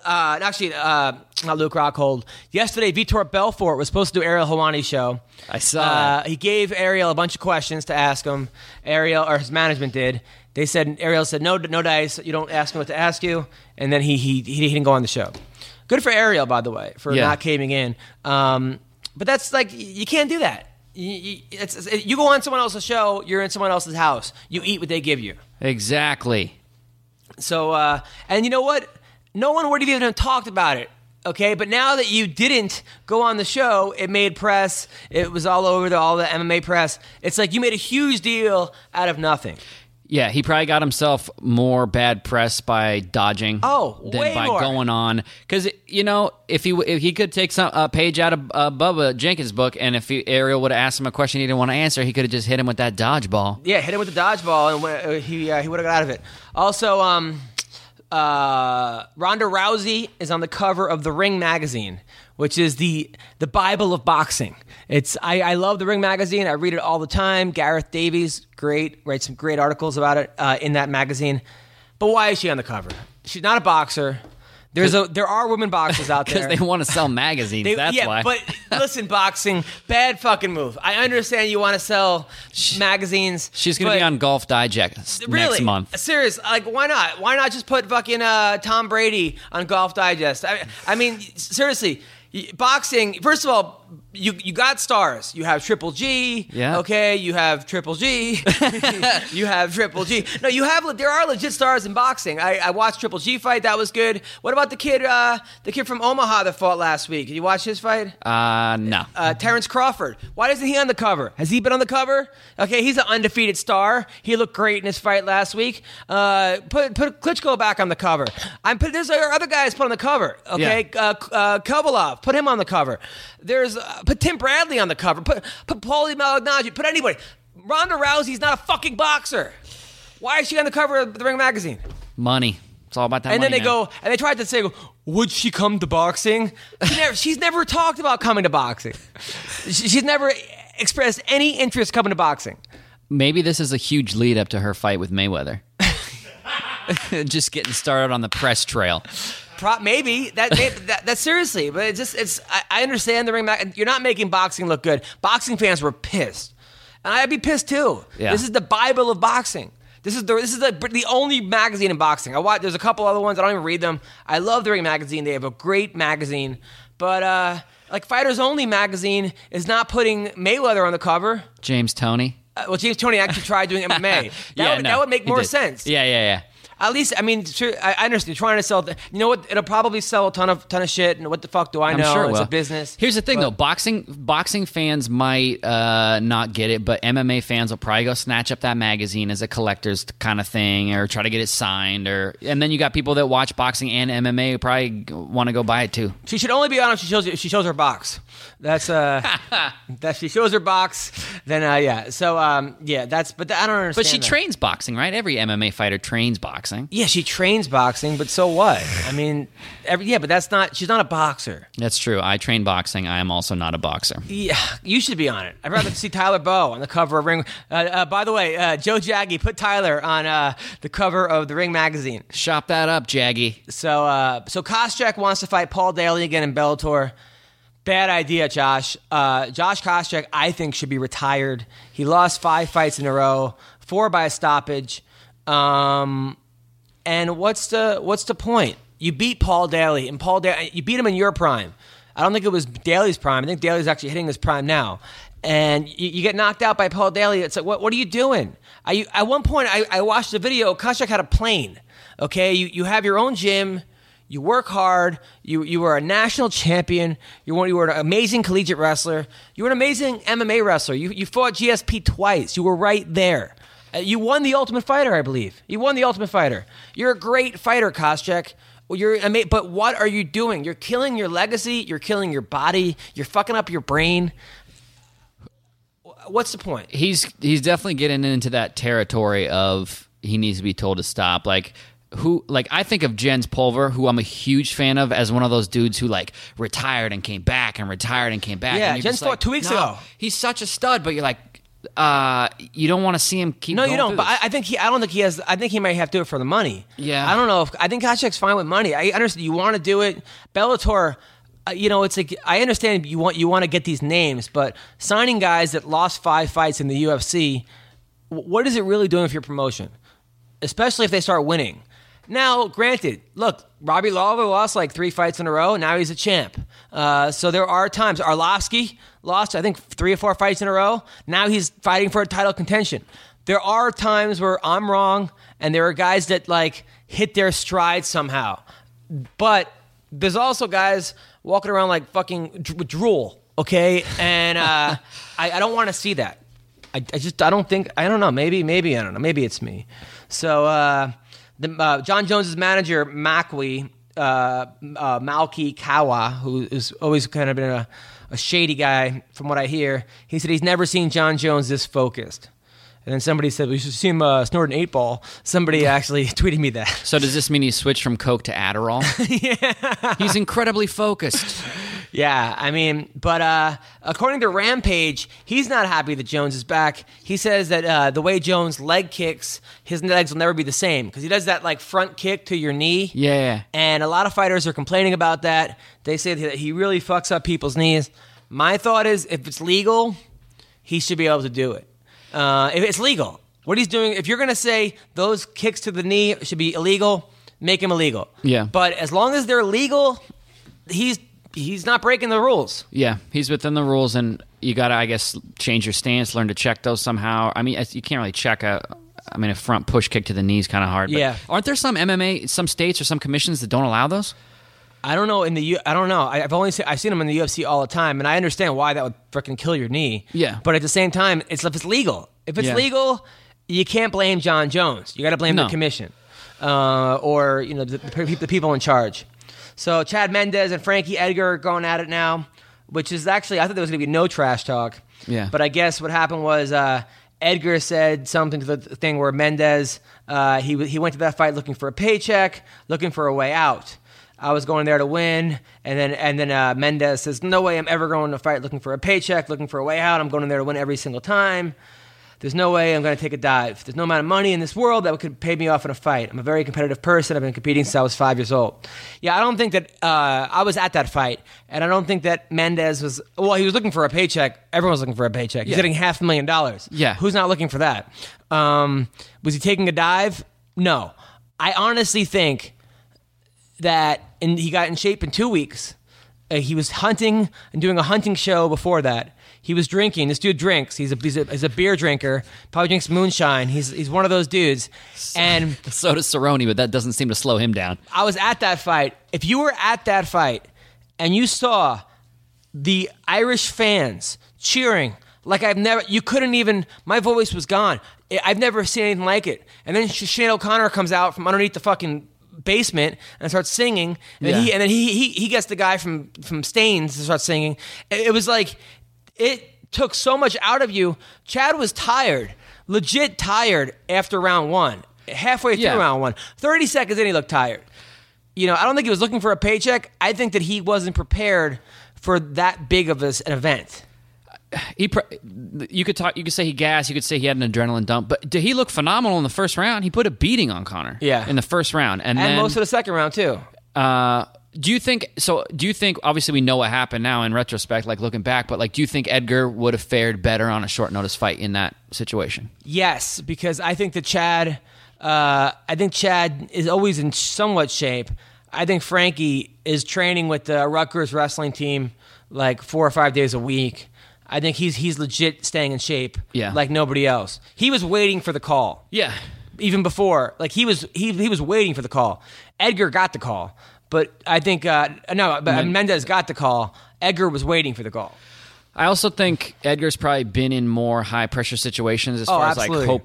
not Luke Rockhold. Yesterday, Vitor Belfort was supposed to do Ariel Helwani's show. I saw. He gave Ariel a bunch of questions to ask him. Ariel, or his management did. Ariel said no dice. You don't ask him what to ask you, and then he didn't go on the show. Good for Ariel, by the way, for not caving in. But that's like, you can't do that. You go on someone else's show, you're in someone else's house. You eat what they give you. Exactly. So, and you know what? No one would have even talked about it, okay? But now that you didn't go on the show, it made press. It was all over all the MMA press. It's like you made a huge deal out of nothing. Yeah, he probably got himself more bad press by dodging than by going on. Because, if he could take a page out of Bubba Jenkins' book, and if Ariel would have asked him a question he didn't want to answer, he could have just hit him with that dodgeball. Yeah, hit him with the dodgeball, and he would have got out of it. Also, Ronda Rousey is on the cover of The Ring magazine, which is the Bible of boxing. I love The Ring magazine. I read it all the time. Gareth Davies, great, writes some great articles about it in that magazine. But why is she on the cover? She's not a boxer. There are women boxers out there. Because they want to sell magazines, that's why. But listen, boxing, bad fucking move. I understand you want to sell magazines. She's going to be on Golf Digest next month. Serious, like, why not? Why not just put fucking Tom Brady on Golf Digest? I mean, seriously, boxing, first of all, you got stars. You have Triple G. Yeah. Okay. You have Triple G. You have Triple G. No, there are legit stars in boxing. I watched Triple G fight. That was good. What about the kid from Omaha that fought last week? Did you watch his fight? No. Terrence Crawford. Why isn't he on the cover? Has he been on the cover? Okay, he's an undefeated star. He looked great in his fight last week. Put Klitschko back on the cover. There's other guys put on the cover. Okay, yeah. Kovalov, put him on the cover. Put Tim Bradley on the cover. Put Paulie Malignaggi. Put anybody. Ronda Rousey's not a fucking boxer. Why is she on the cover of The Ring magazine? Money. It's all about that and money. And then they tried to say, would she come to boxing? She's never talked about coming to boxing. She's never expressed any interest coming to boxing. Maybe this is a huge lead up to her fight with Mayweather. Just getting started on the press trail. maybe that seriously, but I understand the ring. You're not making boxing look good. Boxing fans were pissed, and I'd be pissed too. Yeah. This is the Bible of boxing. This is the only magazine in boxing. There's a couple other ones. I don't even read them. I love the Ring magazine. They have a great magazine, but like Fighters Only magazine is not putting Mayweather on the cover. James Toney. Well, James Toney actually tried doing MMA. That would make more sense. Yeah. At least, I mean, sure, I understand. You're trying to sell. You know what? It'll probably sell a ton of shit. And what the fuck do I know? I'm sure it it's will. a business. Here's the thing, though. Boxing fans might not get it, but MMA fans will probably go snatch up that magazine as a collector's kind of thing, or try to get it signed. And then you got people that watch boxing and MMA who probably want to go buy it too. She should only be on if she shows her box. That's that she shows her box. Then yeah. So yeah. But I don't understand. But she trains boxing, right? Every MMA fighter trains boxing. Yeah, she trains boxing, but so what? I mean, but that's not. She's not a boxer. That's true. I train boxing. I am also not a boxer. Yeah, you should be on it. I'd rather see Tyler Bowe on the cover of Ring. By the way, Joe Jaggi put Tyler on the cover of the Ring magazine. Shop that up, Jaggi. So Koscheck wants to fight Paul Daly again in Bellator. Bad idea, Josh. Josh Koscheck, I think, should be retired. He lost 5 fights in a row, 4 by a stoppage. And what's the point? You beat Paul Daly, and you beat him in your prime. I don't think it was Daly's prime. I think Daly's actually hitting his prime now. And you get knocked out by Paul Daly. It's like, what are you doing? At one point, I watched the video. Koscheck had a plane. Okay, you have your own gym. You work hard. You were a national champion. You were an amazing collegiate wrestler. You were an amazing MMA wrestler. You fought GSP twice. You were right there. You won the Ultimate Fighter, I believe. You won the Ultimate Fighter. You're a great fighter, Koscheck. But what are you doing? You're killing your legacy. You're killing your body. You're fucking up your brain. What's the point? He's definitely getting into that territory of he needs to be told to stop. I think of Jens Pulver, who I'm a huge fan of, as one of those dudes who retired and came back and retired and came back. Yeah, and Jens fought 2 weeks ago. He's such a stud, but you're like, you don't want to see him keep. No, going you don't. through But this. I don't think he has. I think he might have to do it for the money. Yeah. I don't know. I think Koscheck's fine with money. I understand you want to do it. Bellator. It's like I understand you want to get these names, but signing guys that lost 5 fights in the UFC, what is it really doing for your promotion? Especially if they start winning. Now, granted, look, Robbie Lawler lost 3 fights in a row. Now he's a champ. So there are times. Arlovsky lost, I think, 3 or 4 fights in a row. Now he's fighting for a title contention. There are times where I'm wrong, and there are guys that hit their stride somehow. But there's also guys walking around like fucking drool, okay? And I don't want to see that. I don't know. Maybe I don't know. Maybe it's me. So John Jones's manager, Malky Kawa, who is always kind of been a shady guy from what I hear, he said he's never seen John Jones this focused. And then somebody said, we should see him snort an 8-ball. Somebody actually tweeted me that. So does this mean he switched from Coke to Adderall? Yeah. He's incredibly focused. Yeah, I mean, but according to Rampage, he's not happy that Jones is back. He says that the way Jones leg kicks, his legs will never be the same because he does that front kick to your knee. Yeah. And a lot of fighters are complaining about that. They say that he really fucks up people's knees. My thought is, if it's legal, he should be able to do it. If it's legal, what he's doing, if you're going to say those kicks to the knee should be illegal, make them illegal. Yeah. But as long as they're legal, he's not breaking the rules. Yeah, he's within the rules, and you got to, I guess, change your stance, learn to check those somehow. I mean, you can't really check a front push kick to the knee is kind of hard. But yeah. Aren't there some MMA, some states or some commissions that don't allow those? I don't know. I don't know. I've seen them in the UFC all the time, and I understand why that would freaking kill your knee. Yeah. But at the same time, if it's legal. If it's legal, you can't blame John Jones. You got to blame the commission, or the people in charge. So Chad Mendez and Frankie Edgar are going at it now, which is actually, I thought there was going to be no trash talk. Yeah. But I guess what happened was Edgar said something to the thing where Mendez, he went to that fight looking for a paycheck, looking for a way out. I was going there to win, and then Mendez says, no way I'm ever going to fight looking for a paycheck, looking for a way out. I'm going in there to win every single time. There's no way I'm going to take a dive. There's no amount of money in this world that could pay me off in a fight. I'm a very competitive person. I've been competing since I was 5 years old. Yeah, I don't think that I was at that fight, and I don't think that Mendes was. Well, he was looking for a paycheck. Everyone was looking for a paycheck. He's getting $500,000. Yeah, who's not looking for that? Was he taking a dive? No. I honestly think that he got in shape in 2 weeks. He was hunting and doing a hunting show before that. He was drinking. This dude drinks. He's a beer drinker. Probably drinks moonshine. He's one of those dudes. And so does Cerrone, but that doesn't seem to slow him down. I was at that fight. If you were at that fight and you saw the Irish fans cheering like you couldn't even, my voice was gone. I've never seen anything like it. And then Shane O'Connor comes out from underneath the fucking basement and starts singing. And then he gets the guy from Stains to start singing. It was like, it took so much out of you. Chad was tired, legit tired after round one, halfway through round one. 30 seconds in, he looked tired. I don't think he was looking for a paycheck. I think that he wasn't prepared for that big of an event. You could say he gassed. You could say he had an adrenaline dump. But did he look phenomenal in the first round? He put a beating on Connor. Yeah. In the first round, and then, most of the second round too. Do you think? Obviously, we know what happened now in retrospect, like looking back. But do you think Edgar would have fared better on a short notice fight in that situation? Yes, because I think that Chad. I think Chad is always in somewhat shape. I think Frankie is training with the Rutgers wrestling team like 4 or 5 days a week. I think he's legit staying in shape, like nobody else. He was waiting for the call. Yeah, even before, he was waiting for the call. Edgar got the call, but I think Mendes got the call. Edgar was waiting for the call. I also think Edgar's probably been in more high pressure situations as far absolutely. as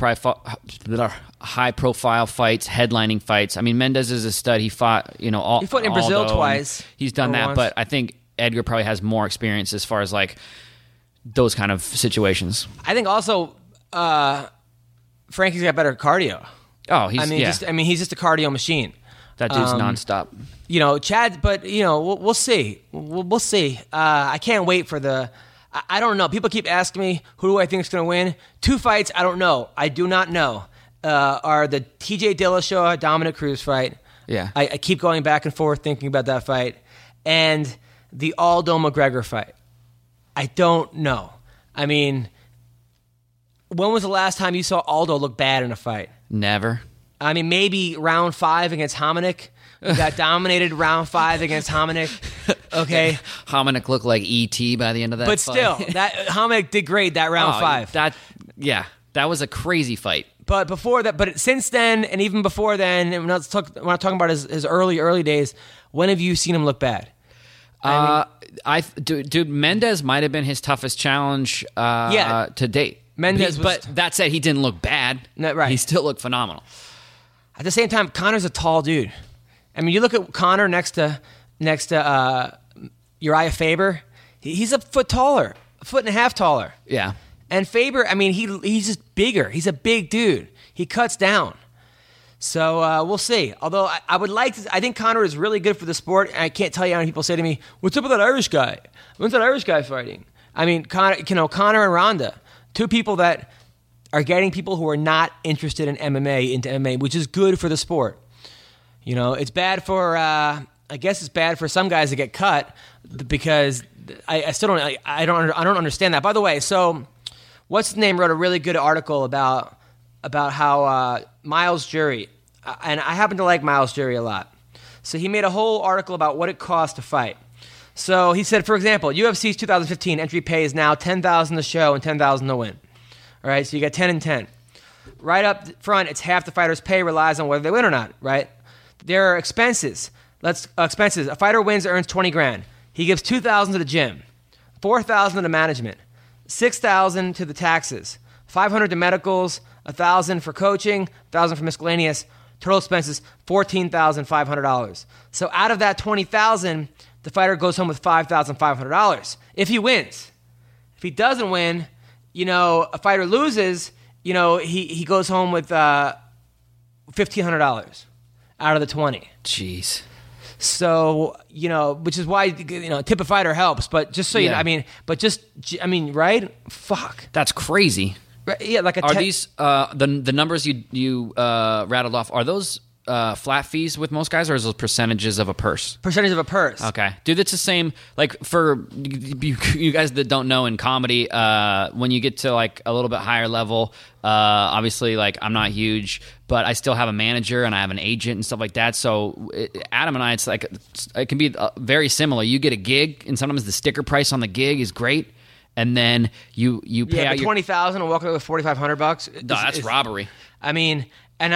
high profile fights, headlining fights. I mean, Mendes is a stud. He fought, he fought in Brazil twice. He's done that, once. But I think Edgar probably has more experience as far as those kind of situations. I think also Frankie's got better cardio. Oh, he's he's just a cardio machine. That dude's nonstop. Chad, but we'll see. We'll see. I can't wait for the. I don't know. People keep asking me who do I think is going to win. 2 fights. I don't know. I do not know. Are the T.J. Dillashaw Dominic Cruz fight? Yeah. I keep going back and forth thinking about that fight, and the Aldo McGregor fight. I don't know. I mean, when was the last time you saw Aldo look bad in a fight? Never. I mean, maybe round 5 against Hominick. He got dominated round 5 against Hominick. Okay. Hominick looked like E.T. by the end of that but fight. Still, that Hominick did great that round 5. That was a crazy fight. But before that, since then, and even before then, and we're not talking about his early days, when have you seen him look bad? Dude, Mendes might have been his toughest challenge to date. But that said, he didn't look bad. No, right. He still looked phenomenal. At the same time, Connor's a tall dude. I mean, you look at Connor next to Uriah Faber. He's a foot taller, a foot and a half taller. Yeah. And Faber, I mean, he's just bigger. He's a big dude. He cuts down. So we'll see. Although I would like to, I think Connor is really good for the sport. And I can't tell you how many people say to me, "What's up with that Irish guy? When's that Irish guy fighting?" I mean, Connor and Ronda, 2 people that are getting people who are not interested in MMA into MMA, which is good for the sport. It's bad for. I guess it's bad for some guys to get cut because I still don't. I don't understand that. By the way, so what's his name wrote a really good article about how Miles Jury, and I happen to like Miles Jury a lot. So he made a whole article about what it costs to fight. So he said, for example, UFC's 2015 entry pay is now $10,000 to show and $10,000 to win. All right, so you got 10 and 10. Right up front, it's half the fighter's pay relies on whether they win or not, right? There are expenses. Expenses. A fighter wins, earns $20,000. He gives $2,000 to the gym, $4,000 to the management, $6,000 to the taxes, $500 to medicals, $1,000 for coaching, $1,000 for miscellaneous. Total expenses $14,500. So out of that $20,000, the fighter goes home with $5,500 if he wins. If he doesn't win, a fighter loses, he goes home with $1,500 out of the 20. Jeez. So, which is why, tip a fighter helps, but just so right? Fuck. That's crazy. Yeah, like a Are these the numbers you rattled off? Are those flat fees with most guys, or is those percentages of a purse? Percentage of a purse. Okay, dude, it's the same. Like for you guys that don't know in comedy, when you get to like a little bit higher level, obviously, like I'm not huge, but I still have a manager and I have an agent and stuff like that. So Adam and I, it's like it can be very similar. You get a gig, and sometimes the sticker price on the gig is great. And then you pay out your $20,000 and walk away with $4,500. No, that's robbery. I mean, and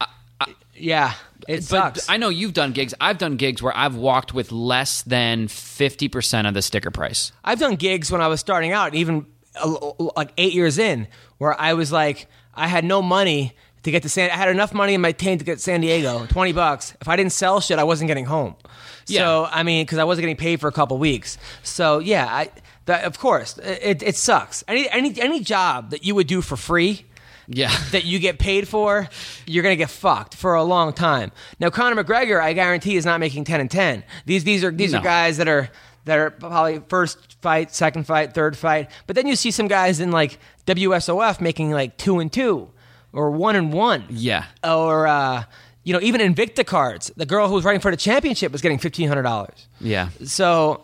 it sucks. But I know you've done gigs. I've done gigs where I've walked with less than 50% of the sticker price. I've done gigs when I was starting out, even like 8 years in, where I was like, I had no money to get to I had enough money in my tank to get to San Diego, $20. If I didn't sell shit, I wasn't getting home. Yeah. So I mean, because I wasn't getting paid for a couple weeks. So yeah, of course, it sucks. Any job that you would do for free, that you get paid for, you're gonna get fucked for a long time. Now, Conor McGregor, I guarantee, is not making 10 and 10. These are guys that are probably first fight, second fight, third fight. But then you see some guys in like WSOF making like 2 and 2 or 1 and 1. Yeah. Or even Invicta cards, the girl who was running for the championship was getting $1,500. Yeah. So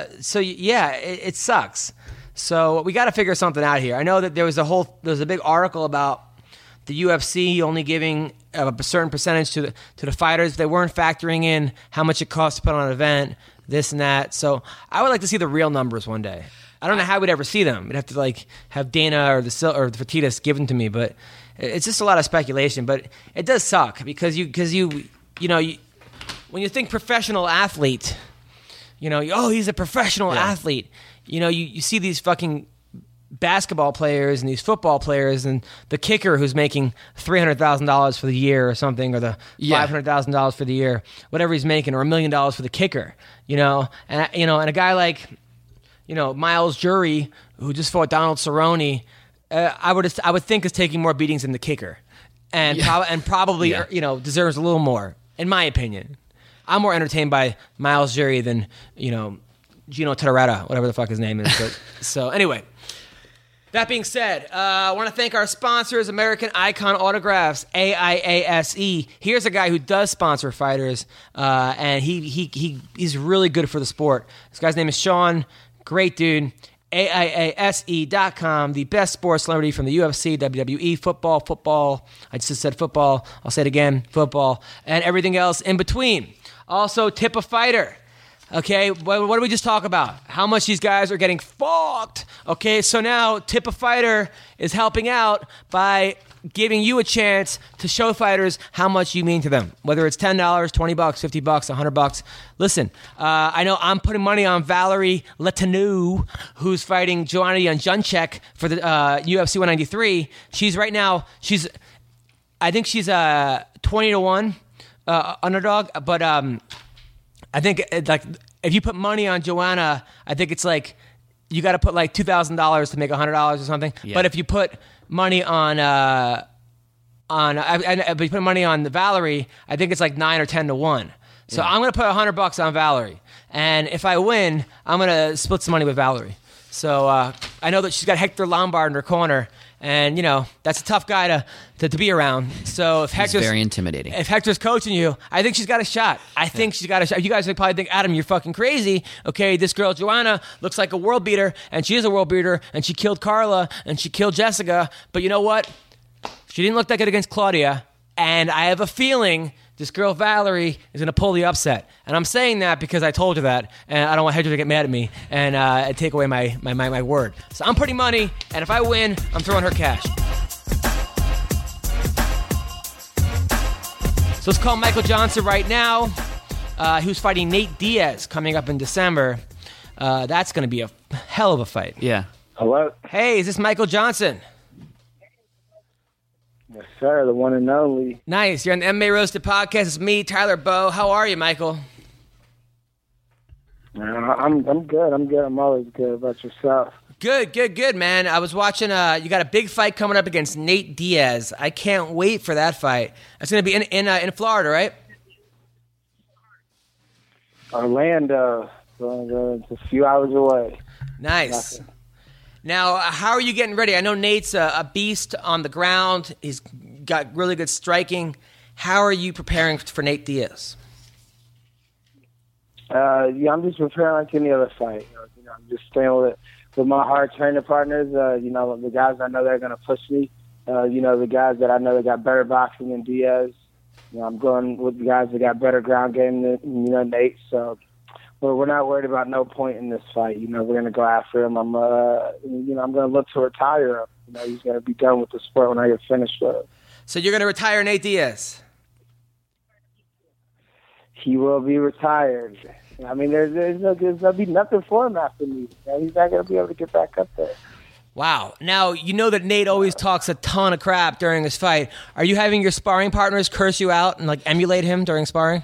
it sucks. So we got to figure something out here. I know that there was a big article about the UFC only giving a certain percentage to the fighters. They weren't factoring in how much it costs to put on an event, this and that. So I would like to see the real numbers one day. I don't know how we'd ever see them. We'd have to like have Dana or the Fertitas given to me, but it's just a lot of speculation. But it does suck because when you think professional athlete, he's a professional athlete. You see these fucking basketball players and these football players and the kicker who's making $300,000 for the year or something, or the $500,000 for the year, whatever he's making, or $1 million for the kicker. And a guy like Miles Jury, who just fought Donald Cerrone, I would think is taking more beatings than the kicker, and probably deserves a little more, in my opinion. I'm more entertained by Miles Jury than Gino Torretta, whatever the fuck his name is. But, so anyway, that being said, I want to thank our sponsors, American Icon Autographs, AIASE. Here's a guy who does sponsor fighters, and he's really good for the sport. This guy's name is Sean. Great dude. AIASE.com, the best sports celebrity from the UFC, WWE, football. I just said football. I'll say it again, football, and everything else in between. Also, Tip a Fighter. Okay, what did we just talk about? How much these guys are getting fucked. Okay, so now Tip a Fighter is helping out by giving you a chance to show fighters how much you mean to them. Whether it's $10, $20, $50, $100. Listen, I know I'm putting money on Valerie Letourneau, who's fighting Joanna Jędrzejczyk for the UFC 193. I think she's a 20-1 underdog, but I think if you put money on Joanna, I think it's like you got to put like $2,000 to make $100 or something. Yeah. But if you put money on if you put money on the Valerie, I think it's like 9 or 10-1. So I'm gonna put $100 on Valerie, and if I win, I'm gonna split some money with Valerie. So I know that she's got Hector Lombard in her corner. And, that's a tough guy to be around. So if Hector's very intimidating. If Hector's coaching you, I think she's got a shot. She's got a shot. You guys would probably think, Adam, you're fucking crazy. Okay, this girl, Joanna, looks like a world beater, and she is a world beater, and she killed Carla, and she killed Jessica. But you know what? She didn't look that good against Claudia, and I have a feeling this girl Valerie is going to pull the upset. And I'm saying that because I told her that, and I don't want Hector to get mad at me and take away my word. So I'm putting money, and if I win, I'm throwing her cash. So let's call Michael Johnson right now, who's fighting Nate Diaz coming up in December. That's going to be a hell of a fight. Yeah. Hello? Hey, is this Michael Johnson? Yes, sir, the one and only. Nice. You're on the MMA Roasted Podcast. It's me, Tyler Bowe. How are you, Michael? I'm good. I'm always good. About yourself? Good, man. I was watching, you got a big fight coming up against Nate Diaz. I can't wait for that fight. It's going to be in Florida, right? Orlando. It's a few hours away. Nice. Now, how are you getting ready? I know Nate's a beast on the ground. He's got really good striking. How are you preparing for Nate Diaz? I'm just preparing like any other fight. I'm just staying with my hard training partners. The guys I know that are going to push me. The guys that I know that got better boxing than Diaz. I'm going with the guys that got better ground game than Nate. So, we're not worried about no point in this fight. We're going to go after him. I'm going to look to retire him. He's going to be done with the sport when I get finished with it. So you're going to retire Nate Diaz? He will be retired. I mean, there's going to be nothing for him after me. He's not going to be able to get back up there. Wow. Now, you know that Nate always talks a ton of crap during his fight. Are you having your sparring partners curse you out and emulate him during sparring?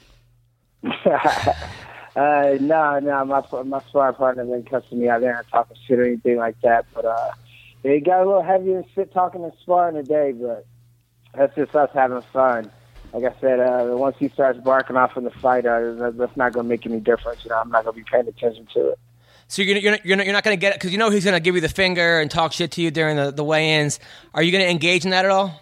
No. My sparring partner didn't cussing me out there and talking shit or anything like that. But it got a little heavy and shit talking and sparring today, but that's just us having fun. Like I said, once he starts barking off in the fight, that's not going to make any difference. I'm not going to be paying attention to it. So you're not going to get it because he's going to give you the finger and talk shit to you during the weigh-ins. Are you going to engage in that at all?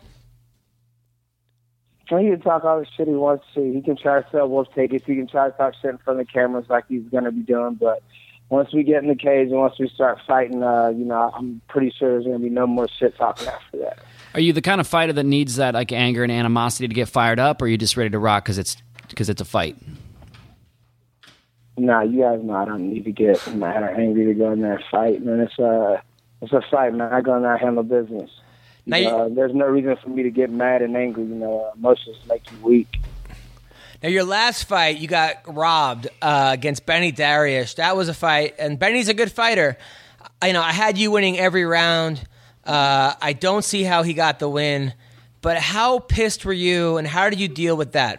He can talk all the shit he wants to. He can try to sell wolf tickets. He can try to talk shit in front of the cameras like he's going to be doing. But once we get in the cage and once we start fighting, I'm pretty sure there's going to be no more shit talking after that. Are you the kind of fighter that needs that anger and animosity to get fired up, or are you just ready to rock because it's a fight? No, you guys know I don't need to get mad or angry to go in there and fight, man. It's a fight, man. I go in there and handle business. There's no reason for me to get mad and angry. Emotions make you weak. Now, your last fight, you got robbed against Benny Dariush. That was a fight, and Benny's a good fighter. I had you winning every round. I don't see how he got the win, but how pissed were you, and how did you deal with that?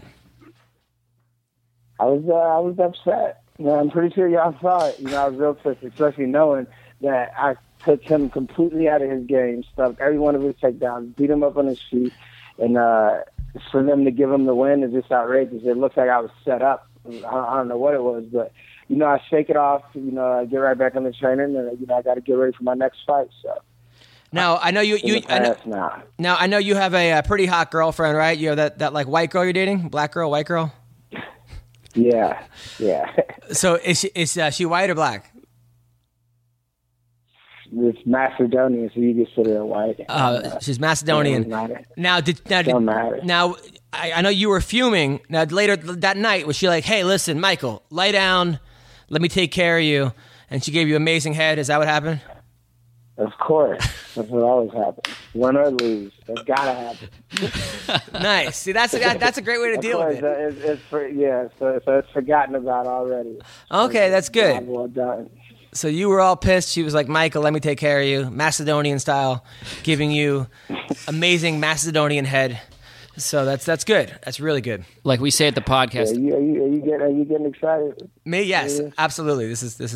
I was upset. I'm pretty sure y'all saw it. I was real pissed, especially knowing that I took him completely out of his game, stuffed every one of his takedowns, beat him up on his feet, and for them to give him the win is just outrageous. It looks like I was set up. I don't know what it was, but I shake it off. I get right back on the training, and I got to get ready for my next fight. So. Now I know I know you have a pretty hot girlfriend, right? You have that white girl you're dating, black girl, white girl. Yeah. So is she white or black? It's Macedonian, so you consider her white. She's Macedonian. Don't matter. Now, I know you were fuming. Now, later that night, was she like, "Hey, listen, Michael, lie down. Let me take care of you," and she gave you amazing head? Is that what happened? Of course. That's what always happens. Win or lose. That's got to happen. Nice. See, that's a great way to deal with it. So it's forgotten about already. Okay, that's good. Well done. So you were all pissed. She was like, "Michael, let me take care of you," Macedonian style, giving you amazing Macedonian head. So that's good. That's really good. Like we say at the podcast. Yeah, are you getting excited? Me, yes, absolutely. This is.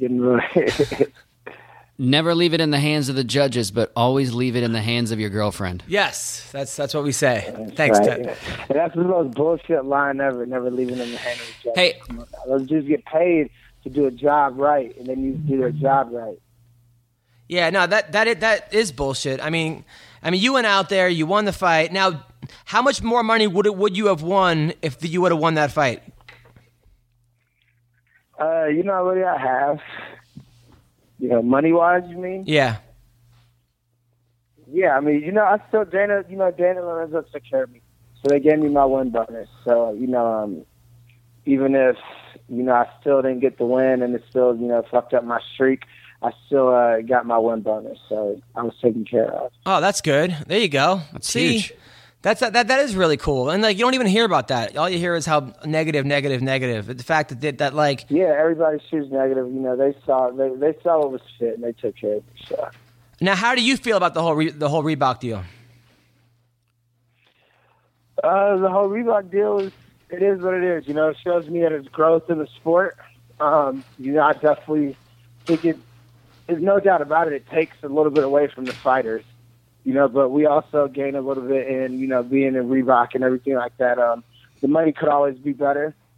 Never leave it in the hands of the judges, but always leave it in the hands of your girlfriend. Yes, that's what we say. That's Thanks, right. Ted. And that's the most bullshit line ever. Never leaving it in the hands of the judges. Hey, those dudes get paid to do a job right, and then you do their job right. Yeah, no, that is bullshit. I mean, you went out there, you won the fight. Now, how much more money would you have won if you would have won that fight? What I have. Money-wise, you mean? Yeah. Yeah, I mean, I still, Dana Lorenzo took care of me. So they gave me my win bonus. So, even if, I still didn't get the win and it still, fucked up my streak, I still got my win bonus. So I was taken care of. Oh, that's good. There you go. That's huge. That is really cool. And you don't even hear about that. All you hear is how negative. The fact that yeah, everybody shoots negative. They saw what was fit and they took care of it. So. Now, how do you feel about the whole Reebok deal? The whole Reebok deal is what it is. It shows me that it's growth in the sport. I definitely think there's no doubt about it. It takes a little bit away from the fighters. But we also gain a little bit in, being in Reebok and everything like that. The money could always be better,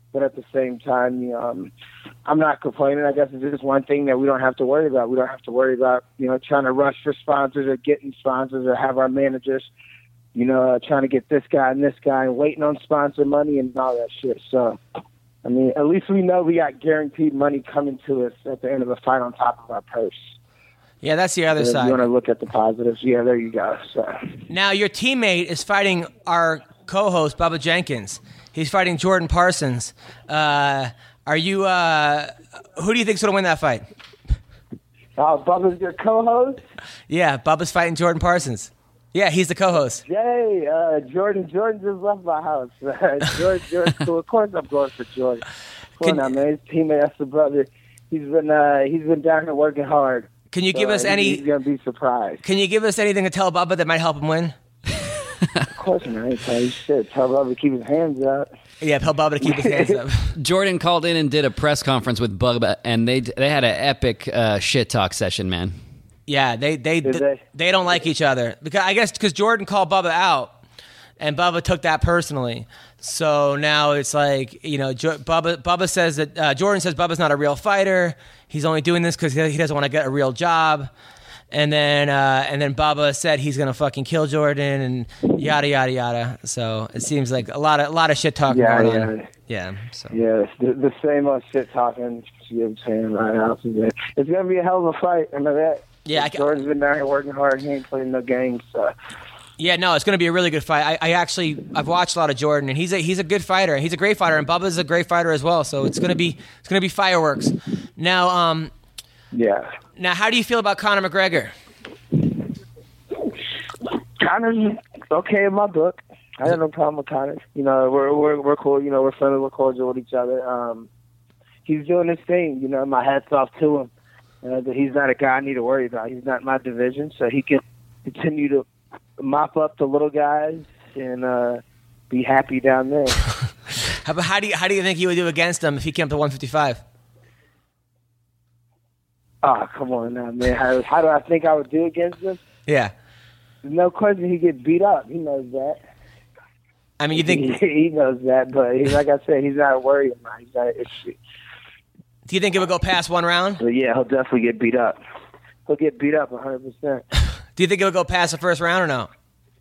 But at the same time, I'm not complaining. I guess it's just one thing that we don't have to worry about. We don't have to worry about, trying to rush for sponsors or getting sponsors or have our managers, trying to get this guy and waiting on sponsor money and all that shit. So, I mean, at least we know we got guaranteed money coming to us at the end of the fight on top of our purse. Yeah, that's the other side. You want to look at the positives. Yeah, there you go. So. Now, your teammate is fighting our co-host, Bubba Jenkins. He's fighting Jordan Parsons. Who do you think's going to win that fight? Oh, Bubba's your co-host? Yeah, Bubba's fighting Jordan Parsons. Yeah, he's the co-host. Yay, Jordan just left my house. Jordan, so of course I'm going for Jordan. Come on now, man. His teammate, that's the brother. He's been down here working hard. Can you give us any? He's gonna be surprised. Can you give us anything to tell Bubba that might help him win? Of course not. I ain't tell you shit. Tell Bubba to keep his hands up. Yeah, tell Bubba to keep his hands up. Jordan called in and did a press conference with Bubba, and they had an epic shit talk session, man. Yeah, they don't like each other because Jordan called Bubba out, and Bubba took that personally. So now it's like Bubba says that Jordan says Bubba's not a real fighter. He's only doing this because he doesn't want to get a real job. And then Bubba said he's gonna fucking kill Jordan and yada yada yada. So it seems like a lot of shit talking going on. Yeah. So. Yeah, the same old shit talking. I'm saying right now, it's gonna be a hell of a fight. I know that. Yeah, Jordan's been down here working hard. He ain't playing no games. So. Yeah, no, it's going to be a really good fight. I've watched a lot of Jordan, and he's a good fighter. He's a great fighter, and Bubba's a great fighter as well. So it's going to be fireworks. Now, yeah. Now, how do you feel about Conor McGregor? Conor's okay in my book. I have no problem with Conor. We're cool. We're friendly. We're cordial with each other. He's doing his thing. My hat's off to him. But he's not a guy I need to worry about. He's not in my division, so he can continue to mop up the little guys and be happy down there. How do you think he would do against him if he came up to 155? Oh, come on now, man. How do I think I would do against him? Yeah. There's no question he'd get beat up. He knows that. I mean, you think... he knows that, but like I said, he's not worried about it. He's not an issue. Do you think it would go past one round? But yeah, he'll definitely get beat up. He'll get beat up 100%. Do you think it would go past the first round or no?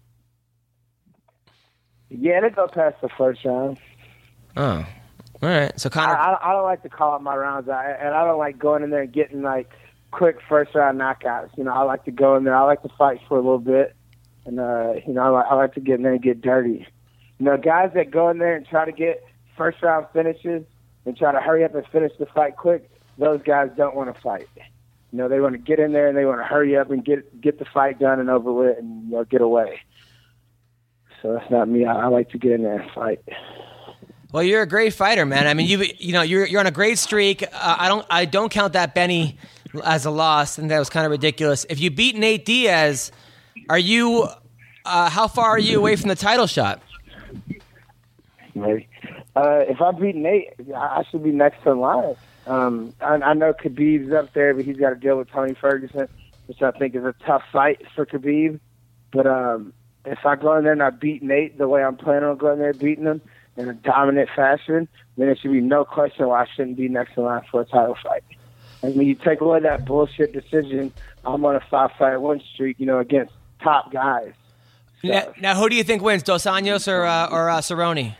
Yeah, it'll go past the first round. Oh, all right. So Conor, I don't like to call out my rounds, and I don't like going in there and getting like quick first round knockouts. I like to go in there. I like to fight for a little bit, and I like to get in there and get dirty. Guys that go in there and try to get first round finishes and try to hurry up and finish the fight quick, those guys don't want to fight. They want to get in there and they want to hurry up and get the fight done and over with and get away. So that's not me. I like to get in there and fight. Well, you're a great fighter, man. I mean, you're on a great streak. I don't count that Benny as a loss, and that was kind of ridiculous. If you beat Nate Diaz, are you? How far are you away from the title shot? Maybe. If I beat Nate, I should be next in line. I know Khabib's up there, but he's got to deal with Tony Ferguson, which I think is a tough fight for Khabib. But if I go in there and I beat Nate the way I'm planning on going there beating him in a dominant fashion, then there should be no question why I shouldn't be next in line for a title fight. And when you take away that bullshit decision, I'm on a 5-fight win streak, against top guys. So. Now, who do you think wins, Dos Anjos or Cerrone?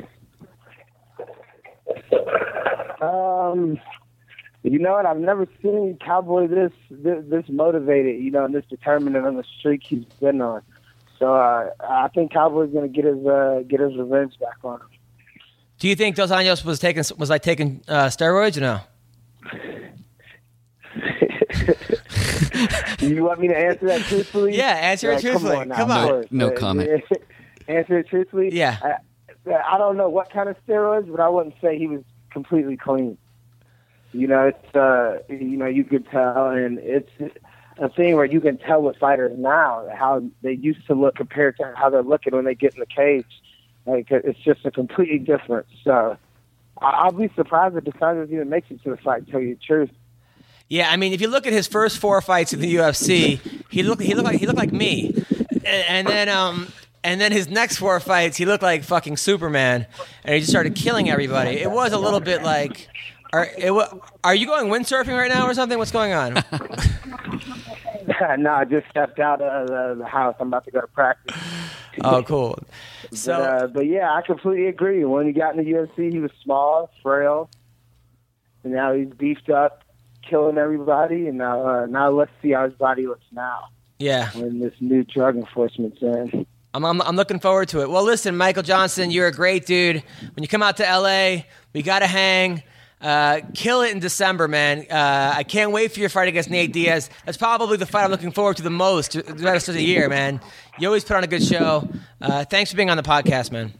You know what? I've never seen Cowboy this motivated, and this determined on the streak he's been on. So I think Cowboy's going to get his revenge back on him. Do you think Dos Anjos was taking steroids or no? You want me to answer that truthfully? Yeah, answer it truthfully. Come on. No comment. Answer it truthfully? Yeah. I don't know what kind of steroids, but I wouldn't say he was completely clean. It's you could tell, and it's a thing where you can tell with fighters now how they used to look compared to how they're looking when they get in the cage. Like, it's just a completely different. So I'll be surprised if DeSantis even makes it to the fight, to tell you the truth. Yeah, I mean, if you look at his first 4 fights in the UFC, he looked like me, and then And then his next 4 fights, he looked like fucking Superman, and he just started killing everybody. It was a little bit like, are you going windsurfing right now or something? What's going on? No, I just stepped out of the house. I'm about to go to practice. Oh, cool. So, but yeah, I completely agree. When he got in the UFC, he was small, frail, and now he's beefed up, killing everybody. And now let's see how his body looks now. Yeah. When this new drug enforcement's in. I'm looking forward to it. Well, listen, Michael Johnson, you're a great dude. When you come out to LA, we got to hang. Kill it in December, man. I can't wait for your fight against Nate Diaz. That's probably the fight I'm looking forward to the most the rest of the year, man. You always put on a good show. Thanks for being on the podcast, man.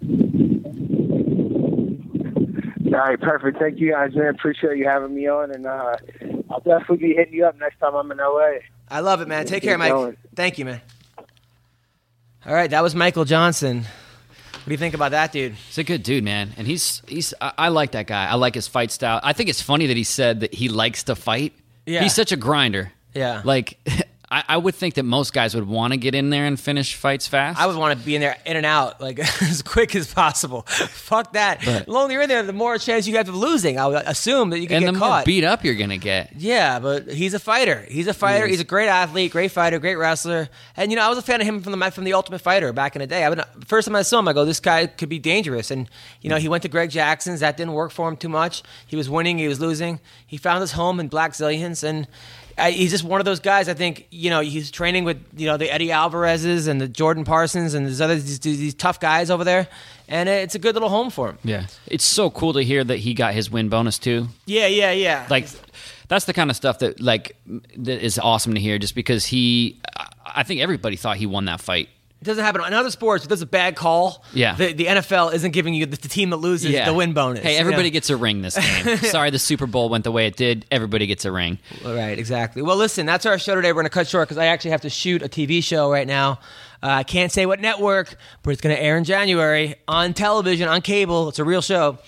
All right, perfect. Thank you guys, man. Appreciate you having me on, and I'll definitely be hitting you up next time I'm in LA. I love it, man. Take care, Mike. Thank you, man. All right, that was Michael Johnson. What do you think about that, dude? He's a good dude, man. And I like that guy. I like his fight style. I think it's funny that he said that he likes to fight. Yeah. He's such a grinder. Yeah. Like, I would think that most guys would want to get in there and finish fights fast. I would want to be in there, in and out, like as quick as possible. Fuck that. But the longer you're in there, the more chance you have of losing. I would assume that you can and get the caught. more beat up you're going to get. Yeah, but he's a fighter. He's a fighter. He's a great athlete, great fighter, great wrestler. And, I was a fan of him from the Ultimate Fighter back in the day. First time I saw him, I go, this guy could be dangerous. And, he went to Greg Jackson's. That didn't work for him too much. He was winning. He was losing. He found his home in Black Zillions. And he's just one of those guys. I think, he's training with, the Eddie Alvarez's and the Jordan Parsons and these tough guys over there. And it's a good little home for him. Yeah. It's so cool to hear that he got his win bonus too. Yeah. Like, that's the kind of stuff that is awesome to hear, just because I think everybody thought he won that fight. It doesn't happen in other sports. If there's a bad call, yeah. the NFL isn't giving you the team that loses the win bonus. Hey, everybody gets a ring this game. Sorry the Super Bowl went the way it did. Everybody gets a ring. Right, exactly. Well, listen, that's our show today. We're going to cut short because I actually have to shoot a TV show right now. I can't say what network, but it's going to air in January on television, on cable. It's a real show.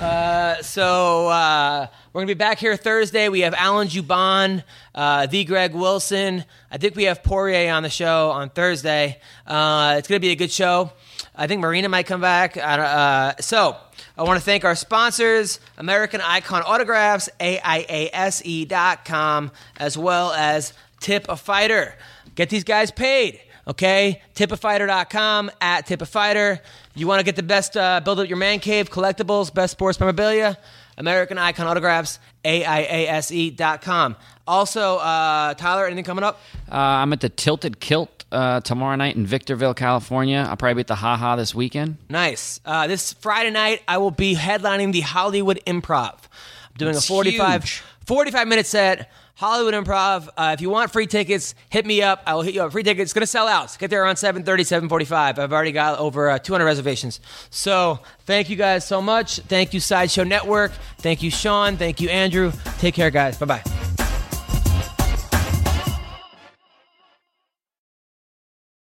We're going to be back here Thursday. We have Alan Juban, the Greg Wilson. I think we have Poirier on the show on Thursday. It's going to be a good show. I think Marina might come back. So I want to thank our sponsors, American Icon Autographs, AIASE.com, as well as Tip a Fighter. Get these guys paid. Okay, tipafighter.com, at tipafighter. You want to get the best, build up your man cave, collectibles, best sports memorabilia, American Icon Autographs, AIASE.com. Also, Tyler, anything coming up? I'm at the Tilted Kilt tomorrow night in Victorville, California. I'll probably be at the Ha Ha this weekend. Nice. This Friday night, I will be headlining the Hollywood Improv. I'm doing That's a 45-minute set. Hollywood Improv. If you want free tickets, hit me up. I will hit you up. Free tickets. It's going to sell out. Get there around 7:30, 7:45. I've already got over 200 reservations. So thank you guys so much. Thank you, Sideshow Network. Thank you, Sean. Thank you, Andrew. Take care, guys. Bye-bye.